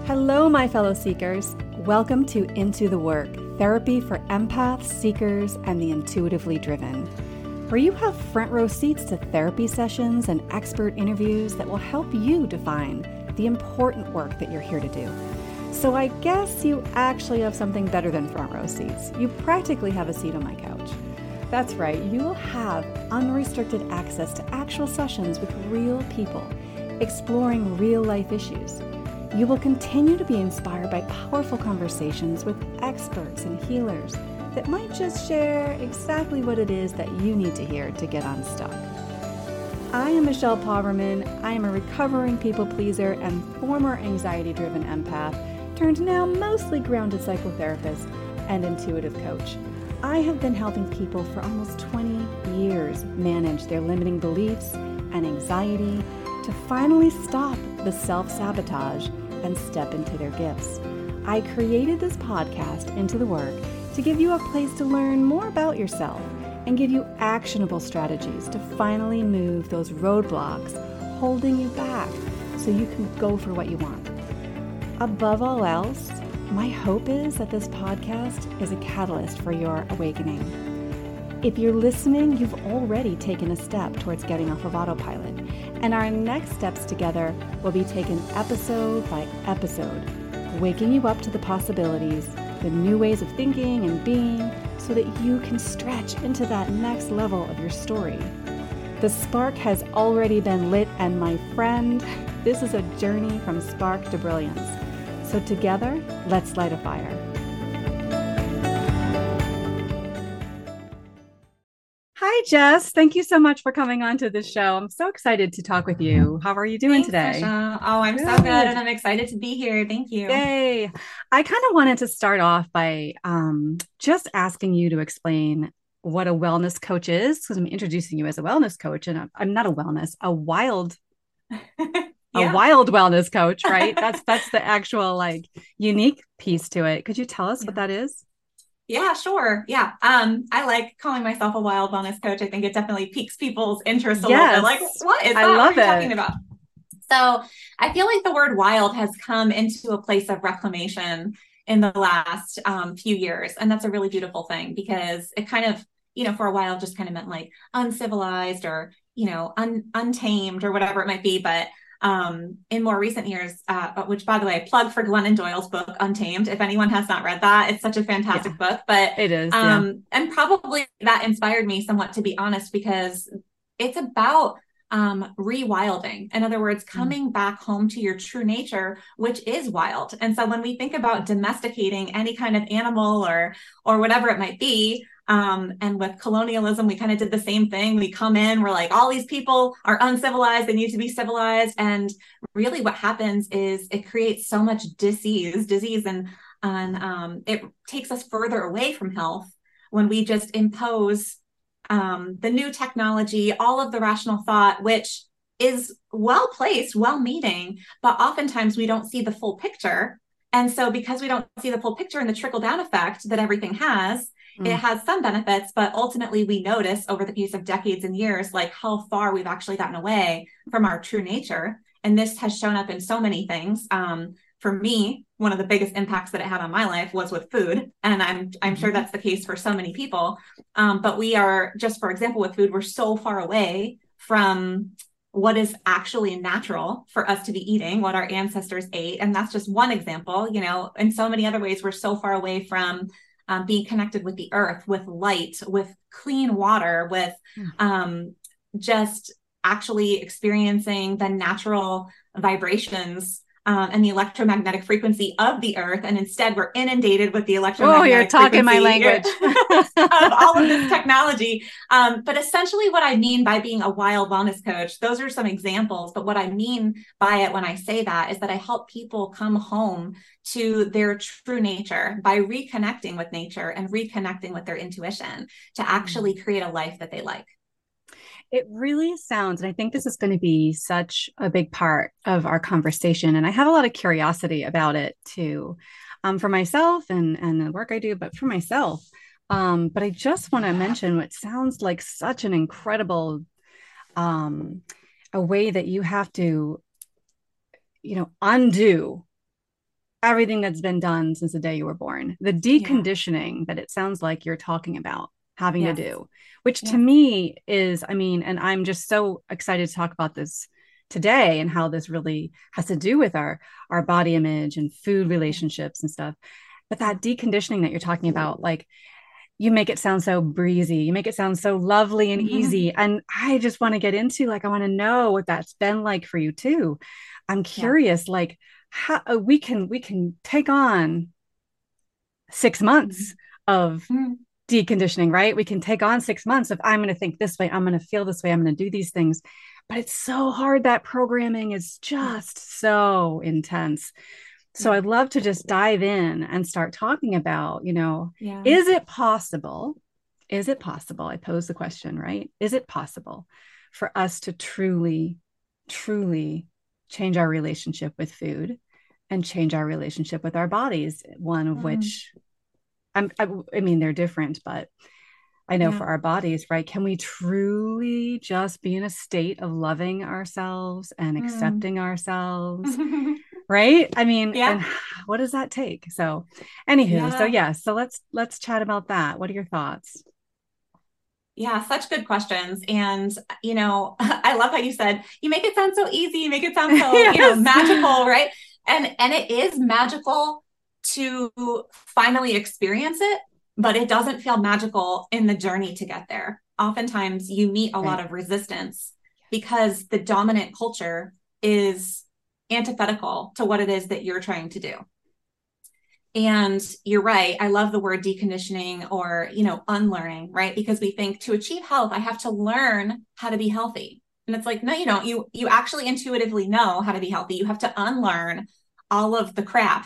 Hello, my fellow seekers. Welcome to Into the Work, therapy for empaths, seekers, and the intuitively driven, where you have front row seats to therapy sessions and expert interviews that will help you define the important work that you're here to do. So I guess you actually have something better than front row seats. You practically have a seat on my couch. That's right, you will have unrestricted access to actual sessions with real people, exploring real life issues. You will continue to be inspired by powerful conversations with experts and healers that might just share exactly what it is that you need to hear to get unstuck. I am Michelle Pauverman. I am a recovering people pleaser and former anxiety-driven empath, turned now mostly grounded psychotherapist and intuitive coach. I have been helping people for almost 20 years manage their limiting beliefs and anxiety to finally stop the self-sabotage and step into their gifts. I created this podcast, Into the Work, to give you a place to learn more about yourself and give you actionable strategies to finally move those roadblocks holding you back so you can go for what you want. Above all else, my hope is that this podcast is a catalyst for your awakening. If you're listening, you've already taken a step towards getting off of autopilot, and our next steps together will be taken episode by episode, waking you up to the possibilities, the new ways of thinking and being, so that you can stretch into that next level of your story. The spark has already been lit, and my friend, this is a journey from spark to brilliance. So together, let's light a fire. Hi, Jess. Thank you so much for coming on to the show. I'm so excited to talk with you. How are you doing today? Michelle. Oh, I'm so good, and I'm excited to be here. Thank you. Yay. I kind of wanted to start off by just asking you to explain what a wellness coach is, because I'm introducing you as a wellness coach, and I'm not a wild wellness coach, right? That's the actual unique piece to it. Could you tell us what that is? Yeah, sure. Yeah. I like calling myself a wild wellness coach. I think it definitely piques people's interest a little bit. Like, what is that? What are you talking about? So I feel like the word wild has come into a place of reclamation in the last few years. And that's a really beautiful thing, because it kind of, for a while just kind of meant like uncivilized or, untamed or whatever it might be. But in more recent years, which, by the way, plug for Glennon Doyle's book, Untamed. If anyone has not read that, it's such a fantastic book. But it is. And probably that inspired me somewhat, to be honest, because it's about rewilding. In other words, coming back home to your true nature, which is wild. And so when we think about domesticating any kind of animal or whatever it might be, and with colonialism, we kind of did the same thing. We come in, we're like, all these people are uncivilized, they need to be civilized. And really what happens is it creates so much disease and it takes us further away from health when we just impose the new technology, all of the rational thought, which is well placed, well meaning, but oftentimes we don't see the full picture. And so because we don't see the full picture and the trickle down effect that everything has, it has some benefits, but ultimately we notice over the piece of decades and years, like how far we've actually gotten away from our true nature. And this has shown up in so many things. For me, one of the biggest impacts that it had on my life was with food. And I'm sure that's the case for so many people. But we are, just for example, with food, we're so far away from what is actually natural for us to be eating, what our ancestors ate. And that's just one example. In so many other ways, we're so far away from being connected with the earth, with light, with clean water, with just actually experiencing the natural vibrations and the electromagnetic frequency of the earth. And instead we're inundated with the electromagnetic you're talking my language of all of this technology. But essentially what I mean by being a wild wellness coach, those are some examples. But what I mean by it when I say that is that I help people come home to their true nature by reconnecting with nature and reconnecting with their intuition to actually create a life that they like. It really sounds, and I think this is going to be such a big part of our conversation. And I have a lot of curiosity about it too, for myself and the work I do, but for myself. But I just want to mention what sounds like such an incredible a way that you have to, undo everything that's been done since the day you were born, the Yeah. deconditioning that it sounds like you're talking about having to Yes. do, which to Yes. me is, I mean, and I'm just so excited to talk about this today and how this really has to do with our body image and food Yeah. relationships and stuff. But Yeah. that deconditioning that you're talking about, like, you make it sound so breezy, you make it sound so lovely and easy, and I just want to get into, like, I want to know what that's been like for you too. I'm Yeah. curious, like, how we can take on 6 months Mhm. of Mhm. deconditioning, right? We can take on 6 months of, I'm going to think this way, I'm going to feel this way, I'm going to do these things. But it's so hard. That programming is Yeah. just so intense. So Yeah. I'd love to just dive in and start talking about, Yeah. is it possible? Is it possible? I pose the question, right? Is it possible for us to truly, truly change our relationship with food and change our relationship with our bodies? One of Mm. which I mean, they're different, but I know Yeah. for our bodies, right? Can we truly just be in a state of loving ourselves and Mm. accepting ourselves? Right? I mean, Yeah. and what does that take? So, anywho, so Yeah. yeah, so let's chat about that. What are your thoughts? Yeah, such good questions. And, I love how you said, you make it sound so easy, you make it sound so, Yes. magical, right? And it is magical to finally experience it, but it doesn't feel magical in the journey to get there. Oftentimes you meet a lot Right. of resistance because the dominant culture is antithetical to what it is that you're trying to do. And you're right. I love the word deconditioning or, unlearning, right? Because we think to achieve health, I have to learn how to be healthy. And it's like, no, you don't. You actually intuitively know how to be healthy. You have to unlearn all of the crap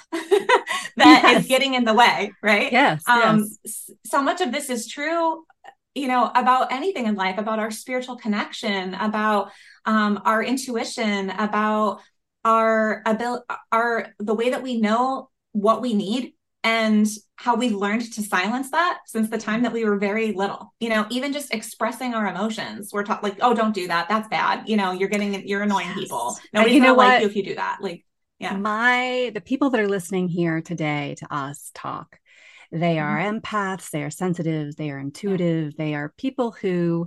that is Yes. getting in the way, right? Yes. Yes. So much of this is true, about anything in life, about our spiritual connection, about our intuition, about our ability, our the way that we know what we need and how we've learned to silence that since the time that we were very little. Even just expressing our emotions. We're taught like, oh, don't do that. That's bad. You're annoying people. Yes. And Nobody's you know gonna like you what? if you do that. Like, yeah. The people that are listening here today to us talk, they are Mhm. empaths, they are sensitive, they are Yeah. intuitive, they are people who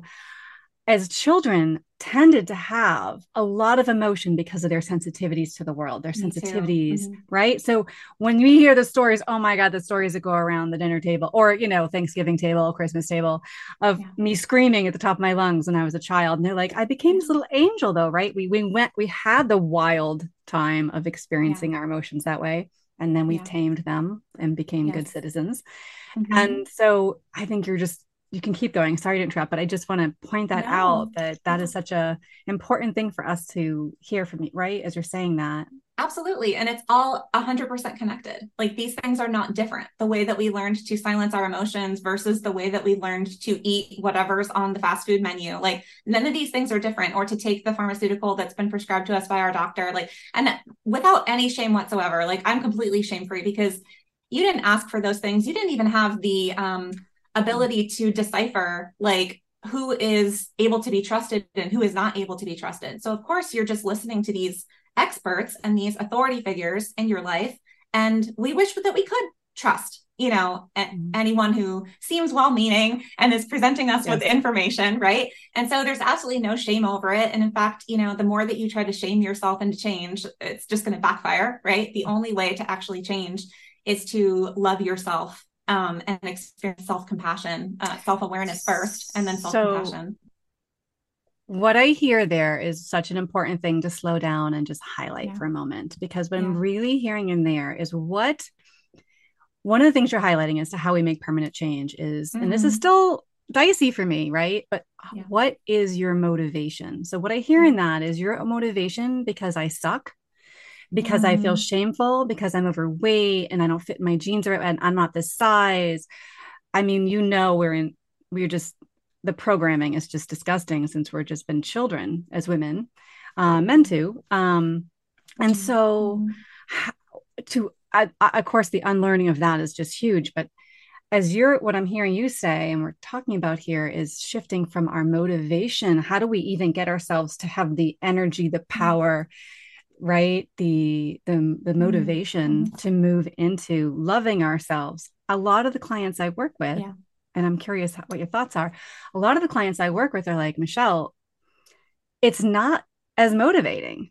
as children tended to have a lot of emotion because of their sensitivities to the world, their Me too. sensitivities, Mm-hmm. right? So when we hear the stories, oh my God, the stories that go around the dinner table or, Thanksgiving table, Christmas table of Yeah. me screaming at the top of my lungs when I was a child. And they're like, I became Yeah. this little angel though, right? We had the wild time of Yeah. experiencing our emotions that way. And then we Yeah. tamed them and became good Yes. citizens. Mm-hmm. And so I think you can keep going. Sorry to interrupt, but I just want to point that out No. that is such a important thing for us to hear from you, right? As you're saying that. Absolutely. And it's all 100% connected. Like these things are not different. The way that we learned to silence our emotions versus the way that we learned to eat whatever's on the fast food menu. Like none of these things are different, or to take the pharmaceutical that's been prescribed to us by our doctor. Like, and without any shame whatsoever, like I'm completely shame free because you didn't ask for those things. You didn't even have the ability to decipher like who is able to be trusted and who is not able to be trusted. So of course you're just listening to these experts and these authority figures in your life. And we wish that we could trust, anyone who seems well meaning and is presenting us with Yes. information, right? And so there's absolutely no shame over it. And in fact, the more that you try to shame yourself into change, it's just going to backfire, right? The only way to actually change is to love yourself and experience self-compassion, self-awareness first, and then So self-compassion. what I hear there is such an important thing to slow down and just highlight Yeah. for a moment, because what I'm Yeah. really hearing in there is one of the things you're highlighting as to how we make permanent change is, and this is Mm-hmm. still dicey for me, right? But Yeah. what is your motivation? So what I hear Yeah. in that is your motivation because I suck, because I feel Mm-hmm. shameful, because I'm overweight and I don't fit in my jeans, and I'm not this size. I mean, we're just, the programming is just disgusting since we're just been children as women, men too. And so Mm-hmm. of course, the unlearning of that is just huge. But what I'm hearing you say, and we're talking about here, is shifting from our motivation. How do we even get ourselves to have the energy, the Yes. power, right? The motivation Mm-hmm. to move into loving ourselves. A lot of the clients I work with, Yeah. and I'm curious what your thoughts are. A lot of the clients I work with are like, Michelle, it's not as motivating.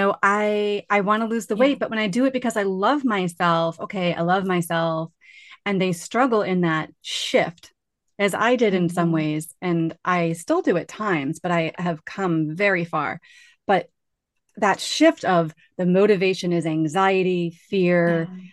I want to lose the Yeah. weight, but when I do it because I love myself, okay, I love myself, and they struggle in that shift as I did in some Mm-hmm. ways, and I still do at times, but I have come very far. But that shift of the motivation is anxiety, fear. Yeah.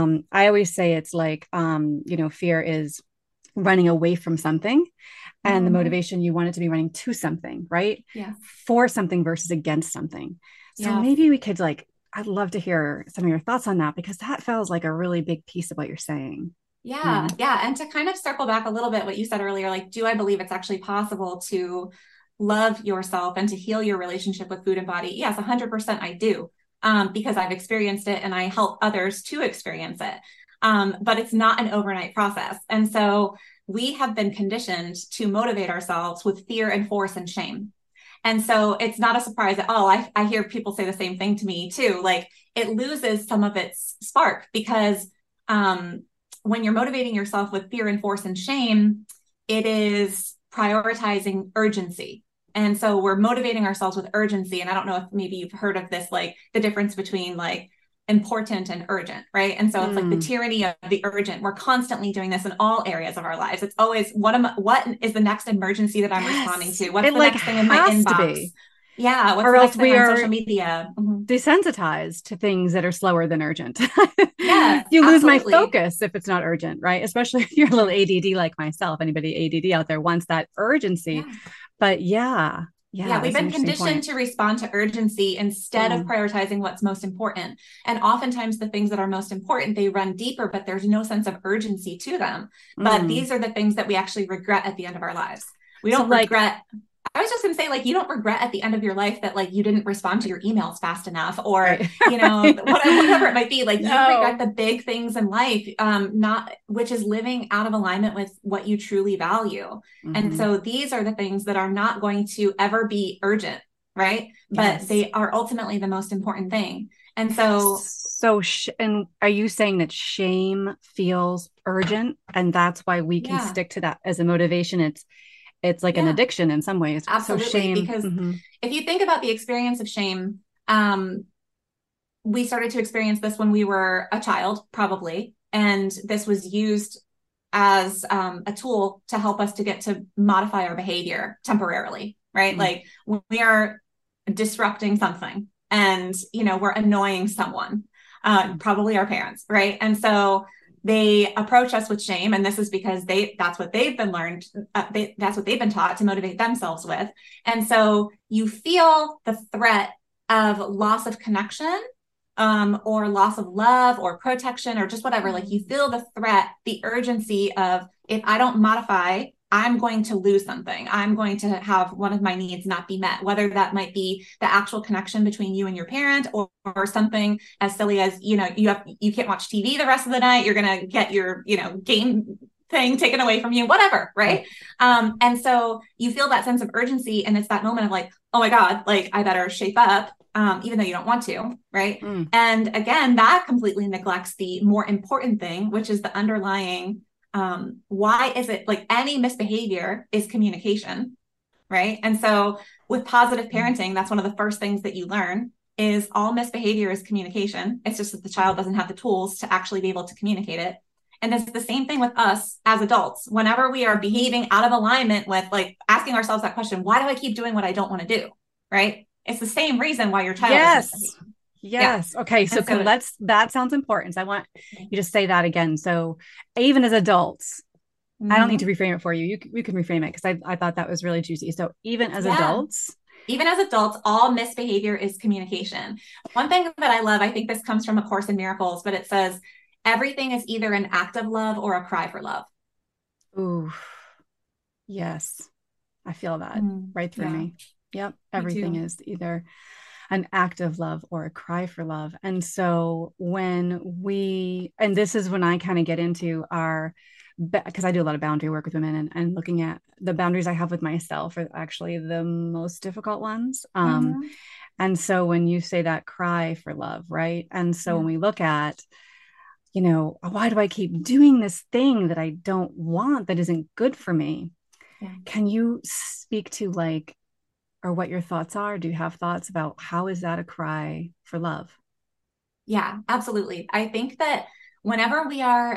I always say it's like, fear is running away from something, and the Mm-hmm. motivation, you want it to be running to something, right? Yes. For something versus against something. So Yes. maybe we could like, I'd love to hear some of your thoughts on that because that feels like a really big piece of what you're saying. Yeah, Yeah. yeah. And to kind of circle back a little bit, what you said earlier, like, do I believe it's actually possible to love yourself and to heal your relationship with food and body? Yes, 100% I do, because I've experienced it and I help others to experience it. But it's not an overnight process. And so we have been conditioned to motivate ourselves with fear and force and shame. And so it's not a surprise at all. I hear people say the same thing to me too. Like, it loses some of its spark because um, when you're motivating yourself with fear and force and shame, it is prioritizing urgency. And so we're motivating ourselves with urgency. And I don't know if maybe you've heard of this, like the difference between like important and urgent, right? And so it's like the Mm. tyranny of the urgent. We're constantly doing this in all areas of our lives. It's always what is the next emergency that I'm responding Yes. to? What's It the like next thing in my has to inbox? be, Yeah, what's or the else next thing we on social are media? Mm-hmm. desensitized to things that are slower than urgent. Yes, You lose my absolutely. focus if it's not urgent, right? Especially if you're a little Yeah. ADD like myself. Anybody ADD out there wants that urgency. Yeah. But yeah, Yeah, yeah, we've that's an been interesting conditioned point. to respond to urgency instead of Mm, prioritizing what's most important. And oftentimes, the things that are most important, they run deeper, but there's no sense of urgency to them. But mm. these are the things that we actually regret at the end of our lives. We So don't like, regret. I was just going to say, like, you don't regret at the end of your life that, like, you didn't respond to your emails fast enough or, right. whatever it might be. Like, you regret No. the big things in life, not, which is living out of alignment with what you truly value. And Hmm. so these are the things that are not going to ever be urgent, right? But Yes. they are ultimately the most important thing. And so, So, and are you saying that shame feels urgent, and that's why we can yeah, stick to that as a motivation? It's like an yeah, addiction in some ways. So absolutely. shame. Because Mhm. if you think about the experience of shame, um, we started to experience this when we were a child, probably. And this was used as a tool to help us to get to modify our behavior temporarily, right? Mm. Like when we are disrupting something and, we're annoying someone, probably our parents, right? And so they approach us with shame. And this is because that's what they've been learned. That's what they've been taught to motivate themselves with. And so you feel the threat of loss of connection, or loss of love or protection or just whatever. Like, you feel the threat, the urgency of, if I don't modify, I'm going to lose something. I'm going to have one of my needs not be met, whether that might be the actual connection between you and your parent, or something as silly as, you can't watch TV the rest of the night. You're going to get your, game thing taken away from you, whatever. Right. And so you feel that sense of urgency, and it's that moment of like, oh my God, like I better shape up, even though you don't want to. Right. Mm. And again, that completely neglects the more important thing, which is the underlying, why is it, like, any misbehavior is communication, right? And so with positive parenting, that's one of the first things that you learn is all misbehavior is communication. It's just that the child doesn't have the tools to actually be able to communicate it. And it's the same thing with us as adults. Whenever we are Mhm. behaving out of alignment with, like, asking ourselves that question, why do I keep doing what I don't want to do? Right? It's the same reason why your child is Yes. misbehaving. Yeah. Yes. Okay. So And so, that sounds important. So I want you to say that again. So even as adults, I don't need to mm-hmm. reframe it for you. You can reframe it because I thought that was really juicy. So even as Yeah. adults, Even as adults, all misbehavior is communication. One thing that I love, I think this comes from A Course in Miracles, but it says everything is either an act of love or a cry for love. ooh, yes, I feel that right through Yeah, me. Yep. me Everything too. is either an act of love or a cry for love. And so and this is when I kind of get into because I do a lot of boundary work with women, and looking at the boundaries I have with myself are actually the most difficult ones. Mm-hmm. And so when you say that cry for love, right? And so Yeah. when we look at, why do I keep doing this thing that I don't want, that isn't good for me? Yeah. Can you speak to like, or what your thoughts are? Do you have thoughts about how is that a cry for love? Yeah, absolutely. I think that whenever we are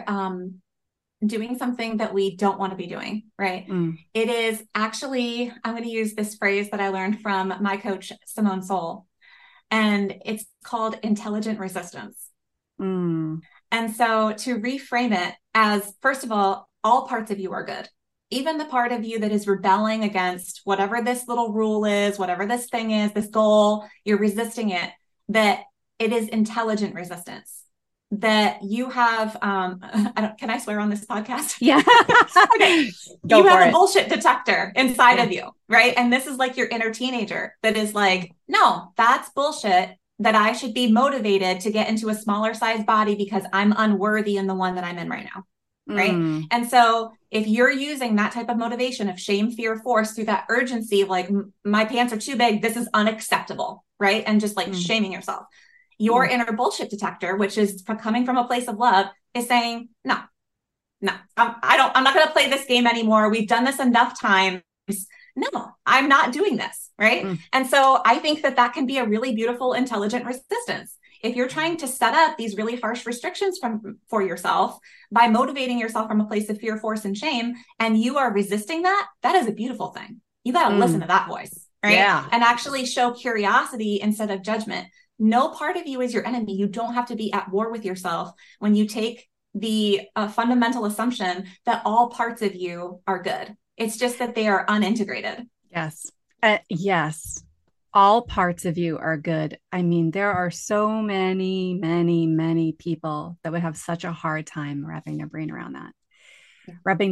doing something that we don't want to be doing, right? Mm, It is actually, I'm going to use this phrase that I learned from my coach, Simone Soul, and it's called intelligent resistance. mm, And so to reframe it as, first of all parts of you are good. Even the part of you that is rebelling against whatever this little rule is, whatever this thing is, this goal, you're resisting it, that it is intelligent resistance. That you have, can I swear on this podcast? yeah. Okay. Go You for have a it. bullshit detector inside Yeah. of you, right? And this is like your inner teenager that is like, no, that's bullshit, that I should be motivated to get into a smaller size body because I'm unworthy in the one that I'm in right now. Right. Mm, And so if you're using that type of motivation of shame, fear, force through that urgency of like, my pants are too big, this is unacceptable. Right. And just like mm, shaming yourself, your mm, inner bullshit detector, which is coming from a place of love, is saying, no, no, I'm not going to play this game anymore. We've done this enough times. No, I'm not doing this. Right. mm, And so I think that that can be a really beautiful, intelligent resistance. If you're trying to set up these really harsh restrictions for yourself by motivating yourself from a place of fear, force, and shame, and you are resisting that, that is a beautiful thing. You got to listen mm. to that voice, right? Yeah. And actually show curiosity instead of judgment. No part of you is your enemy. You don't have to be at war with yourself when you take the fundamental assumption that all parts of you are good. It's just that they are unintegrated. Yes. Yes. All parts of you are good. I mean, there are so many, many, many people that would have such a hard time wrapping their brain around that, Yeah. wrapping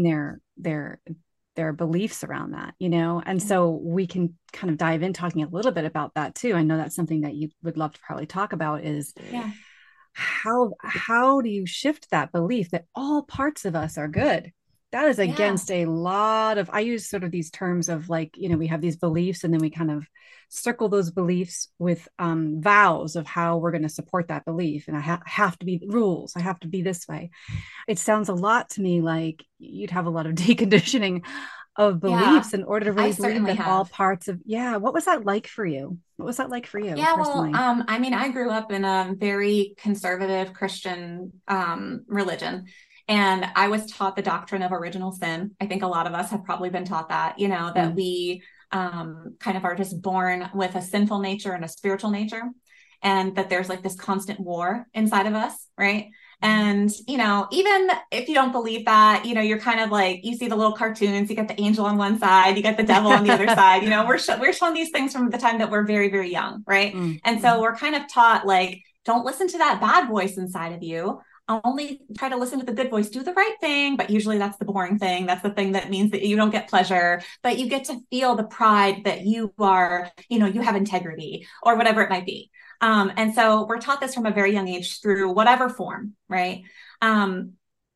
their beliefs around that, And Yeah. so we can kind of dive in talking a little bit about that too. I know that's something that you would love to probably talk about is Yeah. how do you shift that belief that all parts of us are good? That is Yeah. against a lot of, I use sort of these terms of like, we have these beliefs and then we kind of circle those beliefs with vows of how we're going to support that belief. And I have to be rules. I have to be this way. It sounds a lot to me like you'd have a lot of deconditioning of Yeah. beliefs in order to I really believe certainly that all have. parts of, yeah. What was that like for you? What was that like for you Yeah, well, personally? I mean, I grew up in a very conservative Christian religion, and I was taught the doctrine of original sin. I think a lot of us have probably been taught that, that Mm, we kind of are just born with a sinful nature and a spiritual nature, and that there's like this constant war inside of us, right? And, even if you don't believe that, you're kind of like, you see the little cartoons, you got the angel on one side, you got the devil on the other side, we're shown these things from the time that we're very, very young. Right. mm, And so mm, we're kind of taught like, don't listen to that bad voice inside of you. Only try to listen to the good voice, do the right thing. But usually that's the boring thing. That's the thing that means that you don't get pleasure, but you get to feel the pride that you are, you have integrity or whatever it might be. And so we're taught this from a very young age through whatever form, right? Um,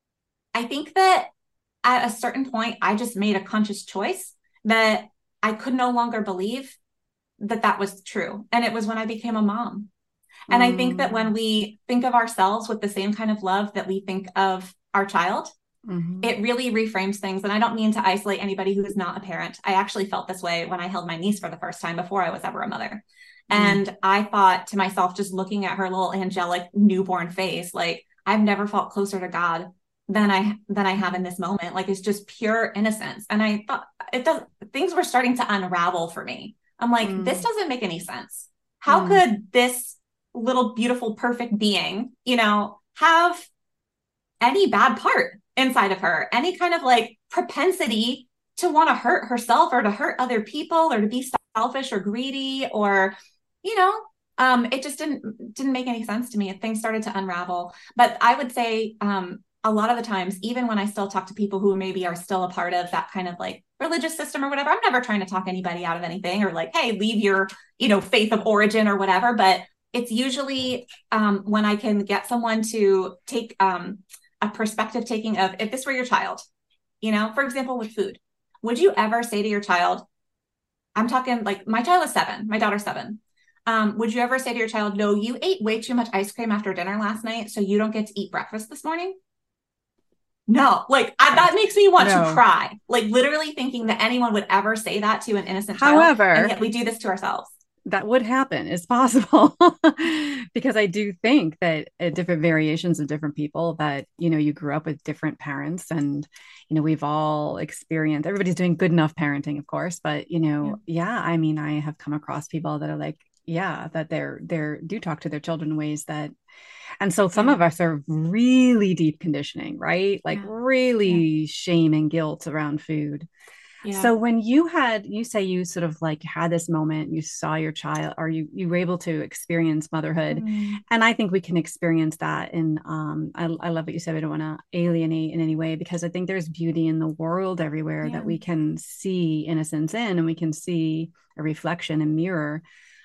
I think that at a certain point, I just made a conscious choice that I could no longer believe that that was true. And it was when I became a mom. And I think that when mm, we think of ourselves with the same kind of love that we think of our child, mhm, it really reframes things. And I don't mean to isolate anybody who is not a parent. I actually felt this way when I held my niece for the first time before I was ever a mother. mm, And I thought to myself, just looking at her little angelic newborn face, like I've never felt closer to God than I have in this moment. Like it's just pure innocence. And I thought it does things were starting to unravel for me. I'm like, this mm, doesn't make any sense. How mm, could this little beautiful, perfect being, have any bad part inside of her, any kind of like propensity to want to hurt herself or to hurt other people or to be selfish or greedy or, you know, it just didn't make any sense to me. Things started to unravel. But I would say a lot of the times, even when I still talk to people who maybe are still a part of that kind of like religious system or whatever, I'm never trying to talk anybody out of anything or like, hey, leave your, faith of origin or whatever. But it's usually when I can get someone to take a perspective taking of if this were your child, for example, with food, would you ever say to your child, I'm talking like my child is 7, my daughter's 7. Would you ever say to your child, no, you ate way too much ice cream after dinner last night, so you don't get to eat breakfast this morning? No, like that makes me want to cry, like literally thinking that anyone would ever say that to an innocent child. However, and yet we do this to ourselves. That would happen. It's possible because I do think that different variations of different people that, you grew up with different parents and, we've all experienced, everybody's doing good enough parenting, of course, but, I mean, I have come across people that are like, that they're do talk to their children in ways that, and so some of us are really deep conditioning, right? Like really shame and guilt around food. Yeah. So when you say you sort of like had this moment, you saw your child, or you were able to experience motherhood. And I think we can experience that in, I love what you said. I don't want to alienate in any way, because I think there's beauty in the world everywhere that we can see innocence in, and we can see a reflection and mirror.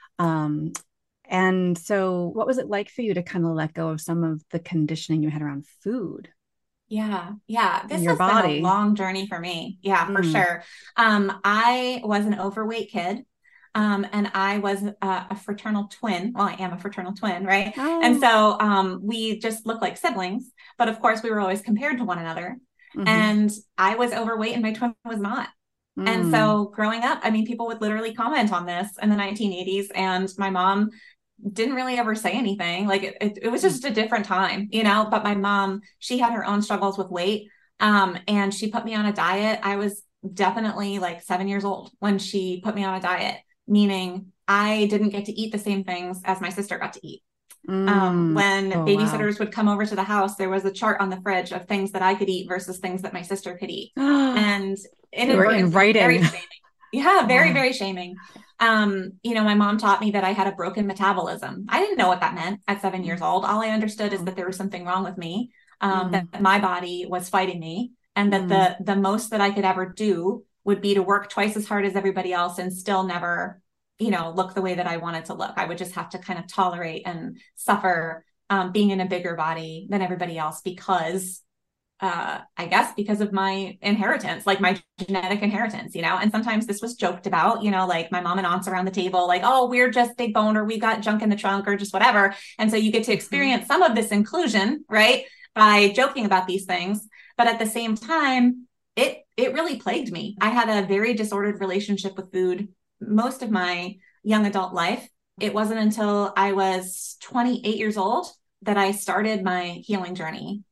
And so what was it like for you to kind of let go of some of the conditioning you had around food? Yeah. This has been a long journey for me. Yeah, for sure. I was an overweight kid. And I was a fraternal twin. Well, I am a fraternal twin, right? Oh. And so we just look like siblings, but of course we were always compared to one another. And I was overweight and my twin was not. And so growing up, I mean, people would literally comment on this in the 1980s, and my mom didn't really ever say anything. Like it was just a different time, but my mom, she had her own struggles with weight. And she put me on a diet. I was definitely like 7 years old when she put me on a diet, meaning I didn't get to eat the same things as my sister got to eat. When babysitters would come over to the house, there was a chart on the fridge of things that I could eat versus things that my sister could eat. And it were in writing. Very shaming. Yeah, very, very shaming. My mom taught me that I had a broken metabolism. I didn't know what that meant at 7 years old. All I understood is that there was something wrong with me, that my body was fighting me, and that the most that I could ever do would be to work twice as hard as everybody else and still never, look the way that I wanted to look. I would just have to kind of tolerate and suffer being in a bigger body than everybody else because I guess because of my inheritance, like my genetic inheritance, and sometimes this was joked about, like my mom and aunts around the table, like, oh, we're just big boned, or we got junk in the trunk, or just whatever. And so you get to experience some of this inclusion, right, by joking about these things. But at the same time, it really plagued me. I had a very disordered relationship with food most of my young adult life. It wasn't until I was 28 years old that I started my healing journey.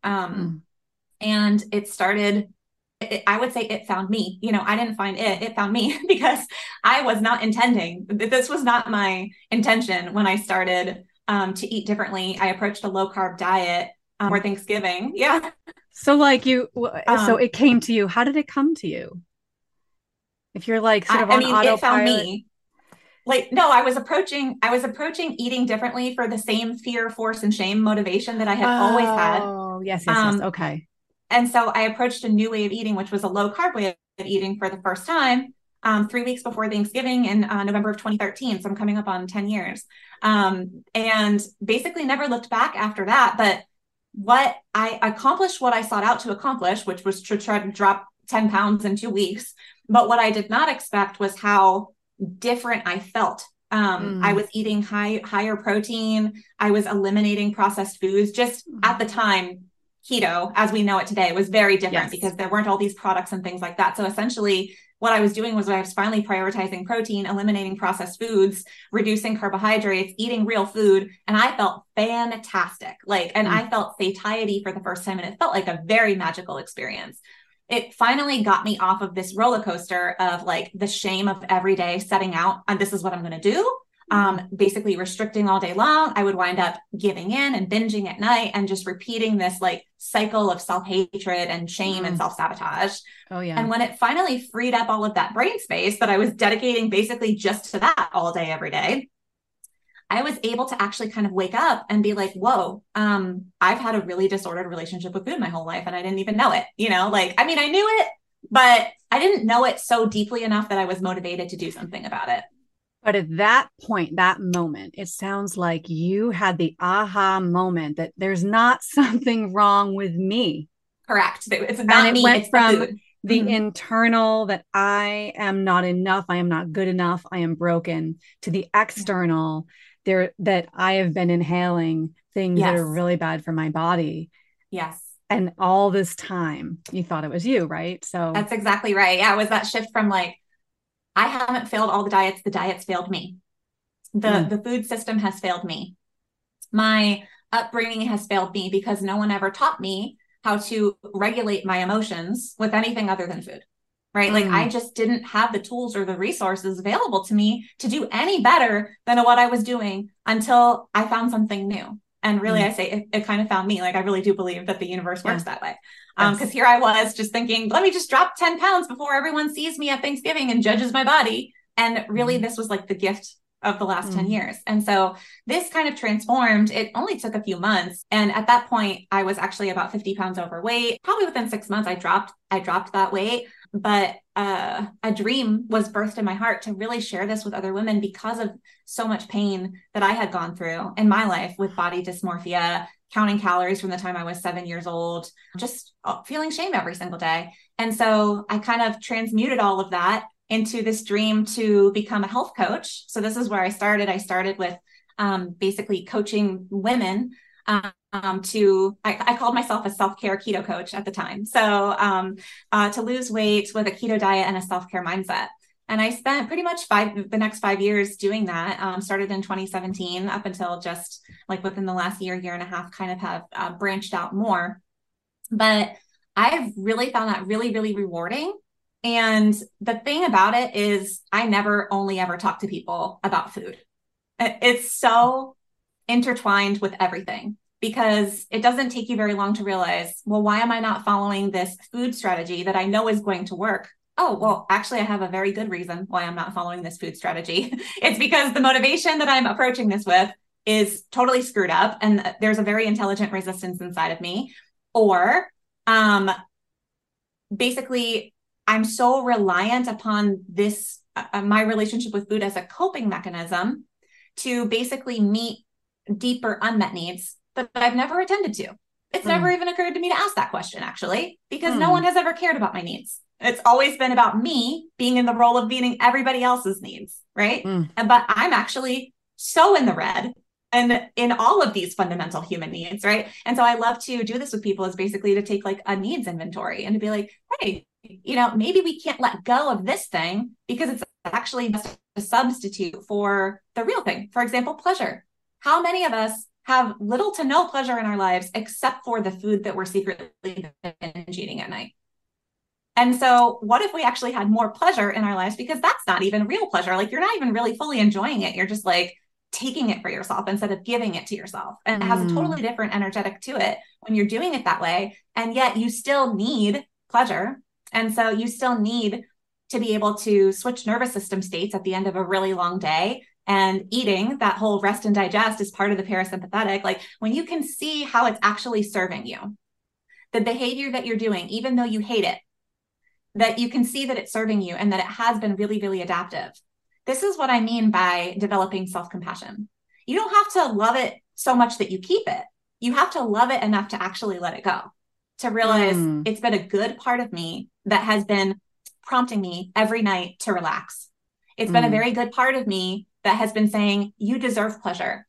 And it started, I would say it found me. I didn't find it found me, because I was not intending. This was not my intention when I started to eat differently. I approached a low carb diet for Thanksgiving. Yeah. So so it came to you. How did it come to you? If you're like sort of on autopilot. It found me. Like, no, I was approaching eating differently for the same fear, force, and shame motivation that I had always had. Oh, yes. Okay. And so I approached a new way of eating, which was a low carb way of eating for the first time 3 weeks before Thanksgiving in November of 2013. So I'm coming up on 10 years. And basically never looked back after that. But what I accomplished, what I sought out to accomplish, which was to try to drop 10 pounds in 2 weeks. But what I did not expect was how different I felt. I was eating higher protein. I was eliminating processed foods. Just at the time, keto, as we know it today, was very different because there weren't all these products and things like that. So essentially what I was doing was I was finally prioritizing protein, eliminating processed foods, reducing carbohydrates, eating real food. And I felt fantastic. And I felt satiety for the first time. And it felt like a very magical experience. It finally got me off of this roller coaster of like the shame of every day setting out, and this is what I'm going to do. Basically restricting all day long. I would wind up giving in and binging at night and just repeating this like cycle of self-hatred and shame and self-sabotage. Oh yeah. And when it finally freed up all of that brain space that I was dedicating basically just to that all day, every day, I was able to actually kind of wake up and be like, whoa, I've had a really disordered relationship with food my whole life. And I didn't even know it, I knew it, but I didn't know it so deeply enough that I was motivated to do something about it. But at that point, that moment, it sounds like you had the aha moment that there's not something wrong with me. Correct. It's not me, it's the food. the internal that I am not enough, I am not good enough, I am broken, to the external there that I have been inhaling things that are Yes. really bad for my body. Yes. And all this time you thought it was you, right? So That's exactly right. Yeah. It was that shift from like, I haven't failed all the diets failed me. The food system has failed me. My upbringing has failed me because no one ever taught me how to regulate my emotions with anything other than food. Right. Like I just didn't have the tools or the resources available to me to do any better than what I was doing until I found something new. And really, I say it kind of found me. Like I really do believe that the universe works that way. Because here I was just thinking, let me just drop 10 pounds before everyone sees me at Thanksgiving and judges my body. And really, this was like the gift of the last 10 years. And so this kind of transformed. It only took a few months. And at that point, I was actually about 50 pounds overweight. Probably within 6 months, I dropped that weight. But a dream was birthed in my heart to really share this with other women because of so much pain that I had gone through in my life with body dysmorphia, counting calories from the time I was 7 years old, just feeling shame every single day. And so I kind of transmuted all of that into this dream to become a health coach. So this is where I started. I started with basically coaching women I called myself a self-care keto coach at the time. So to lose weight with a keto diet and a self-care mindset. And I spent pretty much the next 5 years doing that. Started in 2017 up until just like within the last year and a half, kind of have branched out more. But I've really found that really, really rewarding. And the thing about it is I never only ever talk to people about food. It's so intertwined with everything because it doesn't take you very long to realize, well, why am I not following this food strategy that I know is going to work? Oh, well, actually, I have a very good reason why I'm not following this food strategy. It's because the motivation that I'm approaching this with is totally screwed up and there's a very intelligent resistance inside of me. Or basically, I'm so reliant upon this, my relationship with food as a coping mechanism to basically meet deeper unmet needs that I've never attended to. It's never even occurred to me to ask that question, actually, because no one has ever cared about my needs. It's always been about me being in the role of meeting everybody else's needs, right? But I'm actually so in the red and in all of these fundamental human needs, right? And so I love to do this with people is basically to take like a needs inventory and to be like, hey, maybe we can't let go of this thing because it's actually just a substitute for the real thing. For example, pleasure. How many of us have little to no pleasure in our lives except for the food that we're secretly binge eating at night? And so what if we actually had more pleasure in our lives? Because that's not even real pleasure. Like you're not even really fully enjoying it. You're just like taking it for yourself instead of giving it to yourself. And it has a totally different energetic to it when you're doing it that way. And yet you still need pleasure. And so you still need to be able to switch nervous system states at the end of a really long day. And eating, that whole rest and digest, is part of the parasympathetic. Like when you can see how it's actually serving you, the behavior that you're doing, even though you hate it, that you can see that it's serving you and that it has been really, really adaptive. This is what I mean by developing self-compassion. You don't have to love it so much that you keep it. You have to love it enough to actually let it go, to realize it's been a good part of me that has been prompting me every night to relax. It's been a very good part of me that has been saying, you deserve pleasure.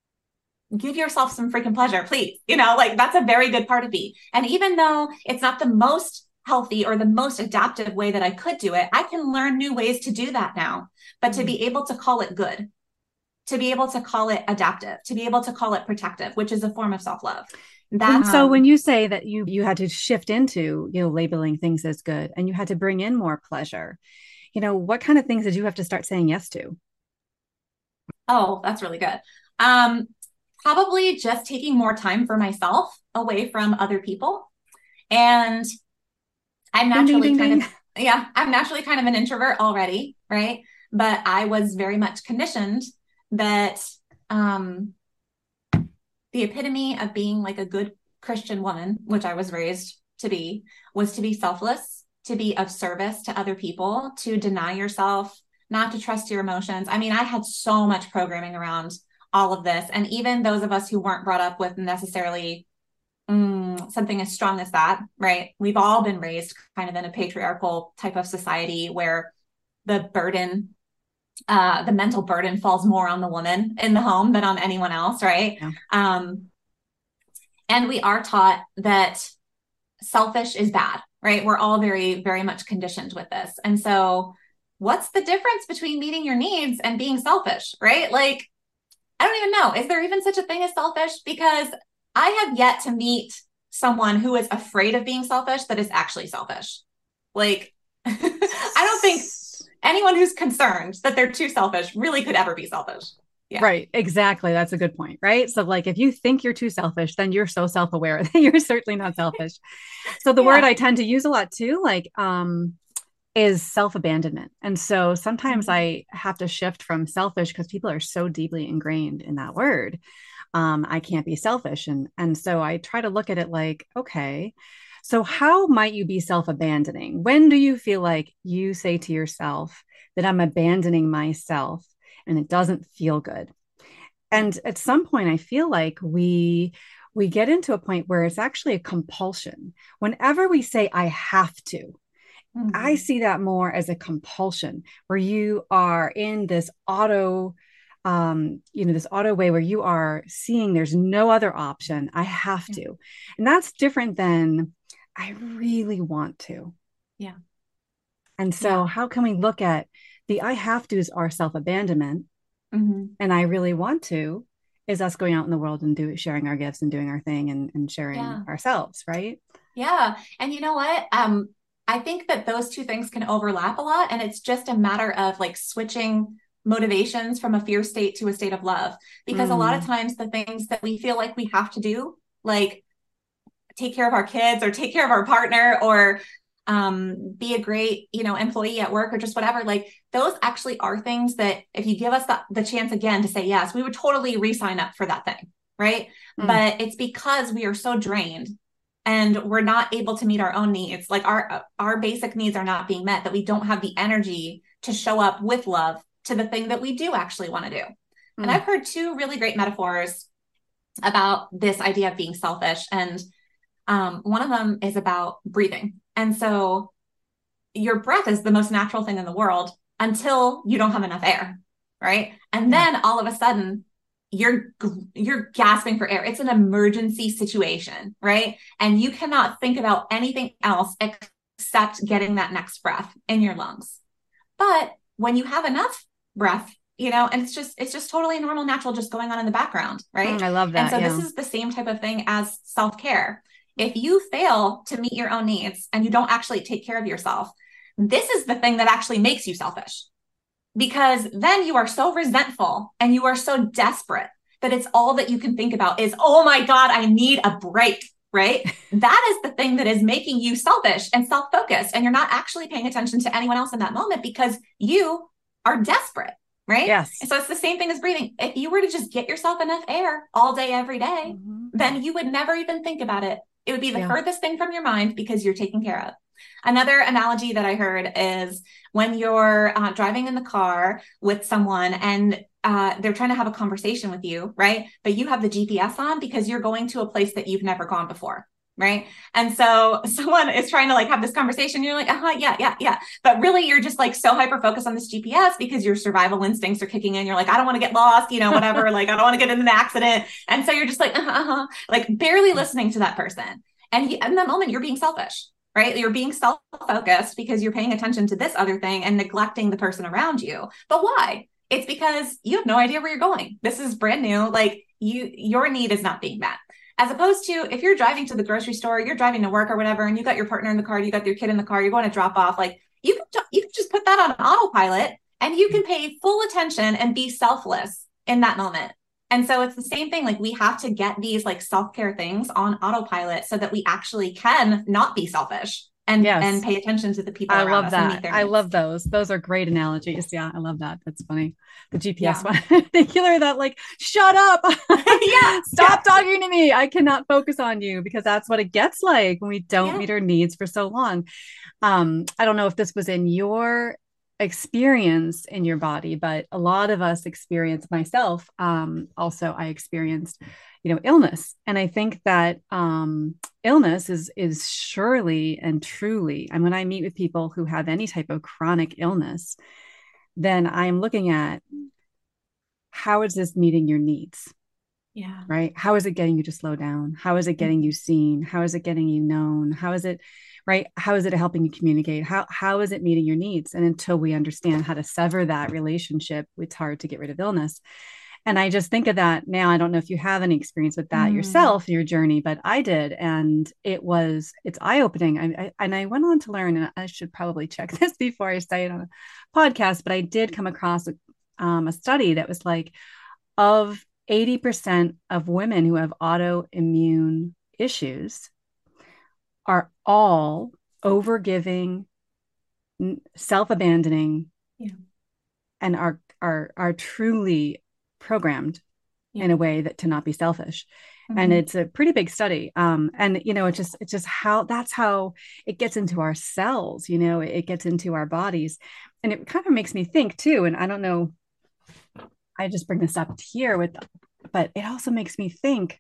Give yourself some freaking pleasure, please. Like that's a very good part of me. And even though it's not the most healthy or the most adaptive way that I could do it, I can learn new ways to do that now. But to be able to call it good, to be able to call it adaptive, to be able to call it protective, which is a form of self-love. So when you say that you had to shift into, labeling things as good and you had to bring in more pleasure, what kind of things did you have to start saying yes to? Oh, that's really good. Probably just taking more time for myself away from other people. And I'm naturally I'm naturally kind of an introvert already, right? But I was very much conditioned that the epitome of being like a good Christian woman, which I was raised to be, was to be selfless, to be of service to other people, to deny yourself, not to trust your emotions. I mean, I had so much programming around all of this. And even those of us who weren't brought up with necessarily something as strong as that, right? We've all been raised kind of in a patriarchal type of society where the mental burden falls more on the woman in the home than on anyone else, right? Yeah. And we are taught that selfish is bad, right? We're all very, very much conditioned with this. And so what's the difference between meeting your needs and being selfish, right? Like, I don't even know. Is there even such a thing as selfish? Because I have yet to meet someone who is afraid of being selfish that is actually selfish. Like, I don't think anyone who's concerned that they're too selfish really could ever be selfish. Yeah. Right. Exactly. That's a good point. Right. So like, if you think you're too selfish, then you're so self-aware that you're certainly not selfish. So the word I tend to use a lot too, like, is self-abandonment. And so sometimes I have to shift from selfish because people are so deeply ingrained in that word. I can't be selfish. And so I try to look at it like, okay, so how might you be self-abandoning? When do you feel like you say to yourself that I'm abandoning myself and it doesn't feel good? And at some point, I feel like we get into a point where it's actually a compulsion. Whenever we say, I have to, I see that more as a compulsion where you are in this auto way where you are seeing there's no other option. I have to. And that's different than I really want to. Yeah. And so how can we look at the I have to's are self-abandonment and I really want to is us going out in the world and sharing our gifts and doing our thing and sharing ourselves. Right. Yeah. And you know what? I think that those two things can overlap a lot. And it's just a matter of like switching motivations from a fear state to a state of love. Because a lot of times the things that we feel like we have to do, like take care of our kids or take care of our partner or be a great, employee at work or just whatever, like those actually are things that if you give us the chance again to say yes, we would totally re-sign up for that thing. Right. But it's because we are so drained and we're not able to meet our own needs. Like our basic needs are not being met, that we don't have the energy to show up with love to the thing that we do actually want to do. And I've heard two really great metaphors about this idea of being selfish. And one of them is about breathing. And so your breath is the most natural thing in the world until you don't have enough air. Right. And then all of a sudden, you're gasping for air. It's an emergency situation, right? And you cannot think about anything else except getting that next breath in your lungs. But when you have enough breath, and it's just totally normal, natural, just going on in the background, right? I love that. And so this is the same type of thing as self-care. If you fail to meet your own needs and you don't actually take care of yourself, this is the thing that actually makes you selfish. Because then you are so resentful and you are so desperate that it's all that you can think about is, oh my God, I need a break, right? That is the thing that is making you selfish and self-focused. And you're not actually paying attention to anyone else in that moment because you are desperate, right? Yes. And so it's the same thing as breathing. If you were to just get yourself enough air all day, every day, then you would never even think about it. It would be the furthest thing from your mind because you're taken care of. Another analogy that I heard is when you're driving in the car with someone and they're trying to have a conversation with you, right? But you have the GPS on because you're going to a place that you've never gone before, right? And so someone is trying to like have this conversation. You're like, yeah. But really you're just like so hyper-focused on this GPS because your survival instincts are kicking in. You're like, I don't want to get lost, whatever. Like, I don't want to get in an accident. And so you're just like, like barely listening to that person. And in that moment, you're being selfish. Right? You're being self-focused because you're paying attention to this other thing and neglecting the person around you. But why? It's because you have no idea where you're going. This is brand new. Like your need is not being met. As opposed to if you're driving to the grocery store, you're driving to work or whatever, and you got your partner in the car, you got your kid in the car, you're going to drop off. Like you can just put that on autopilot and you can pay full attention and be selfless in that moment. And so it's the same thing. Like we have to get these like self-care things on autopilot so that we actually can not be selfish and pay attention to the people around us. And meet their needs. I love those. Those are great analogies. Yeah, I love that. That's funny. The GPS one in particular, that like, shut up. Stop talking to me. I cannot focus on you because that's what it gets like when we don't meet our needs for so long. I don't know if this was in your experience in your body, but a lot of us experience, myself, also I experienced, illness. And I think that illness is surely and truly, and when I meet with people who have any type of chronic illness, then I'm looking at, how is this meeting your needs? Yeah. Right? How is it getting you to slow down? How is it getting you seen? How is it getting you known? How is it, right? How is it helping you communicate? How is it meeting your needs? And until we understand how to sever that relationship, it's hard to get rid of illness. And I just think of that now. I don't know if you have any experience with that yourself, your journey, but I did. And it's eye-opening. And I went on to learn, and I should probably check this before I say it on a podcast, but I did come across a study that was like, of 80% of women who have autoimmune issues are all overgiving, self-abandoning, yeah. and are truly programmed in a way that to not be selfish. And it's a pretty big study. And it's just that's how it gets into our cells, it gets into our bodies. And it kind of makes me think too, and I don't know, I just bring this up here but it also makes me think,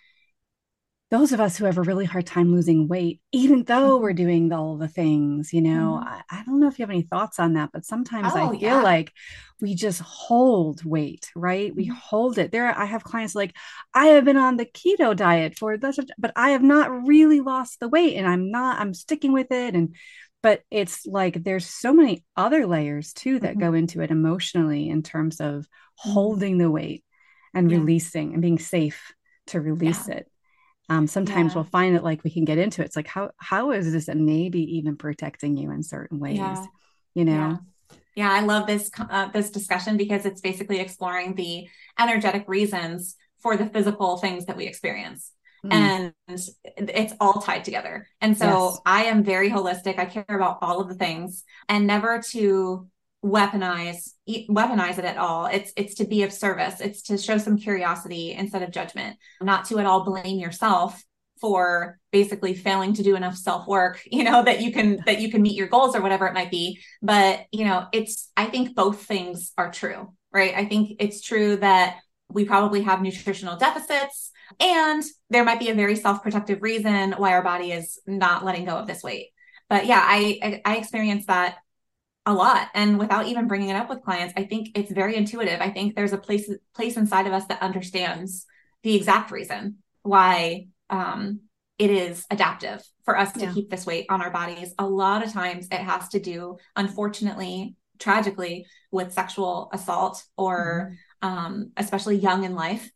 those of us who have a really hard time losing weight, even though we're doing all the things, I don't know if you have any thoughts on that, but sometimes I feel like we just hold weight, right? We hold it there. I have clients like, I have been on the keto diet for this, but I have not really lost the weight, and I'm sticking with it. But it's like, there's so many other layers too that go into it emotionally, in terms of holding the weight and releasing and being safe to release it. Sometimes we'll find that, like, we can get into it. It's like, how is this maybe even protecting you in certain ways, Yeah, I love this discussion, because it's basically exploring the energetic reasons for the physical things that we experience. And it's all tied together. And so I am very holistic. I care about all of the things, and never to weaponize it at all. It's to be of service. It's to show some curiosity instead of judgment, not to at all blame yourself for basically failing to do enough self-work, that you can meet your goals or whatever it might be. But, I think both things are true, right? I think it's true that we probably have nutritional deficits, and there might be a very self-protective reason why our body is not letting go of this weight. But yeah, I experienced that a lot. And without even bringing it up with clients, I think it's very intuitive. I think there's a place inside of us that understands the exact reason why it is adaptive for us to keep this weight on our bodies. A lot of times it has to do, unfortunately, tragically, with sexual assault, or especially young in life,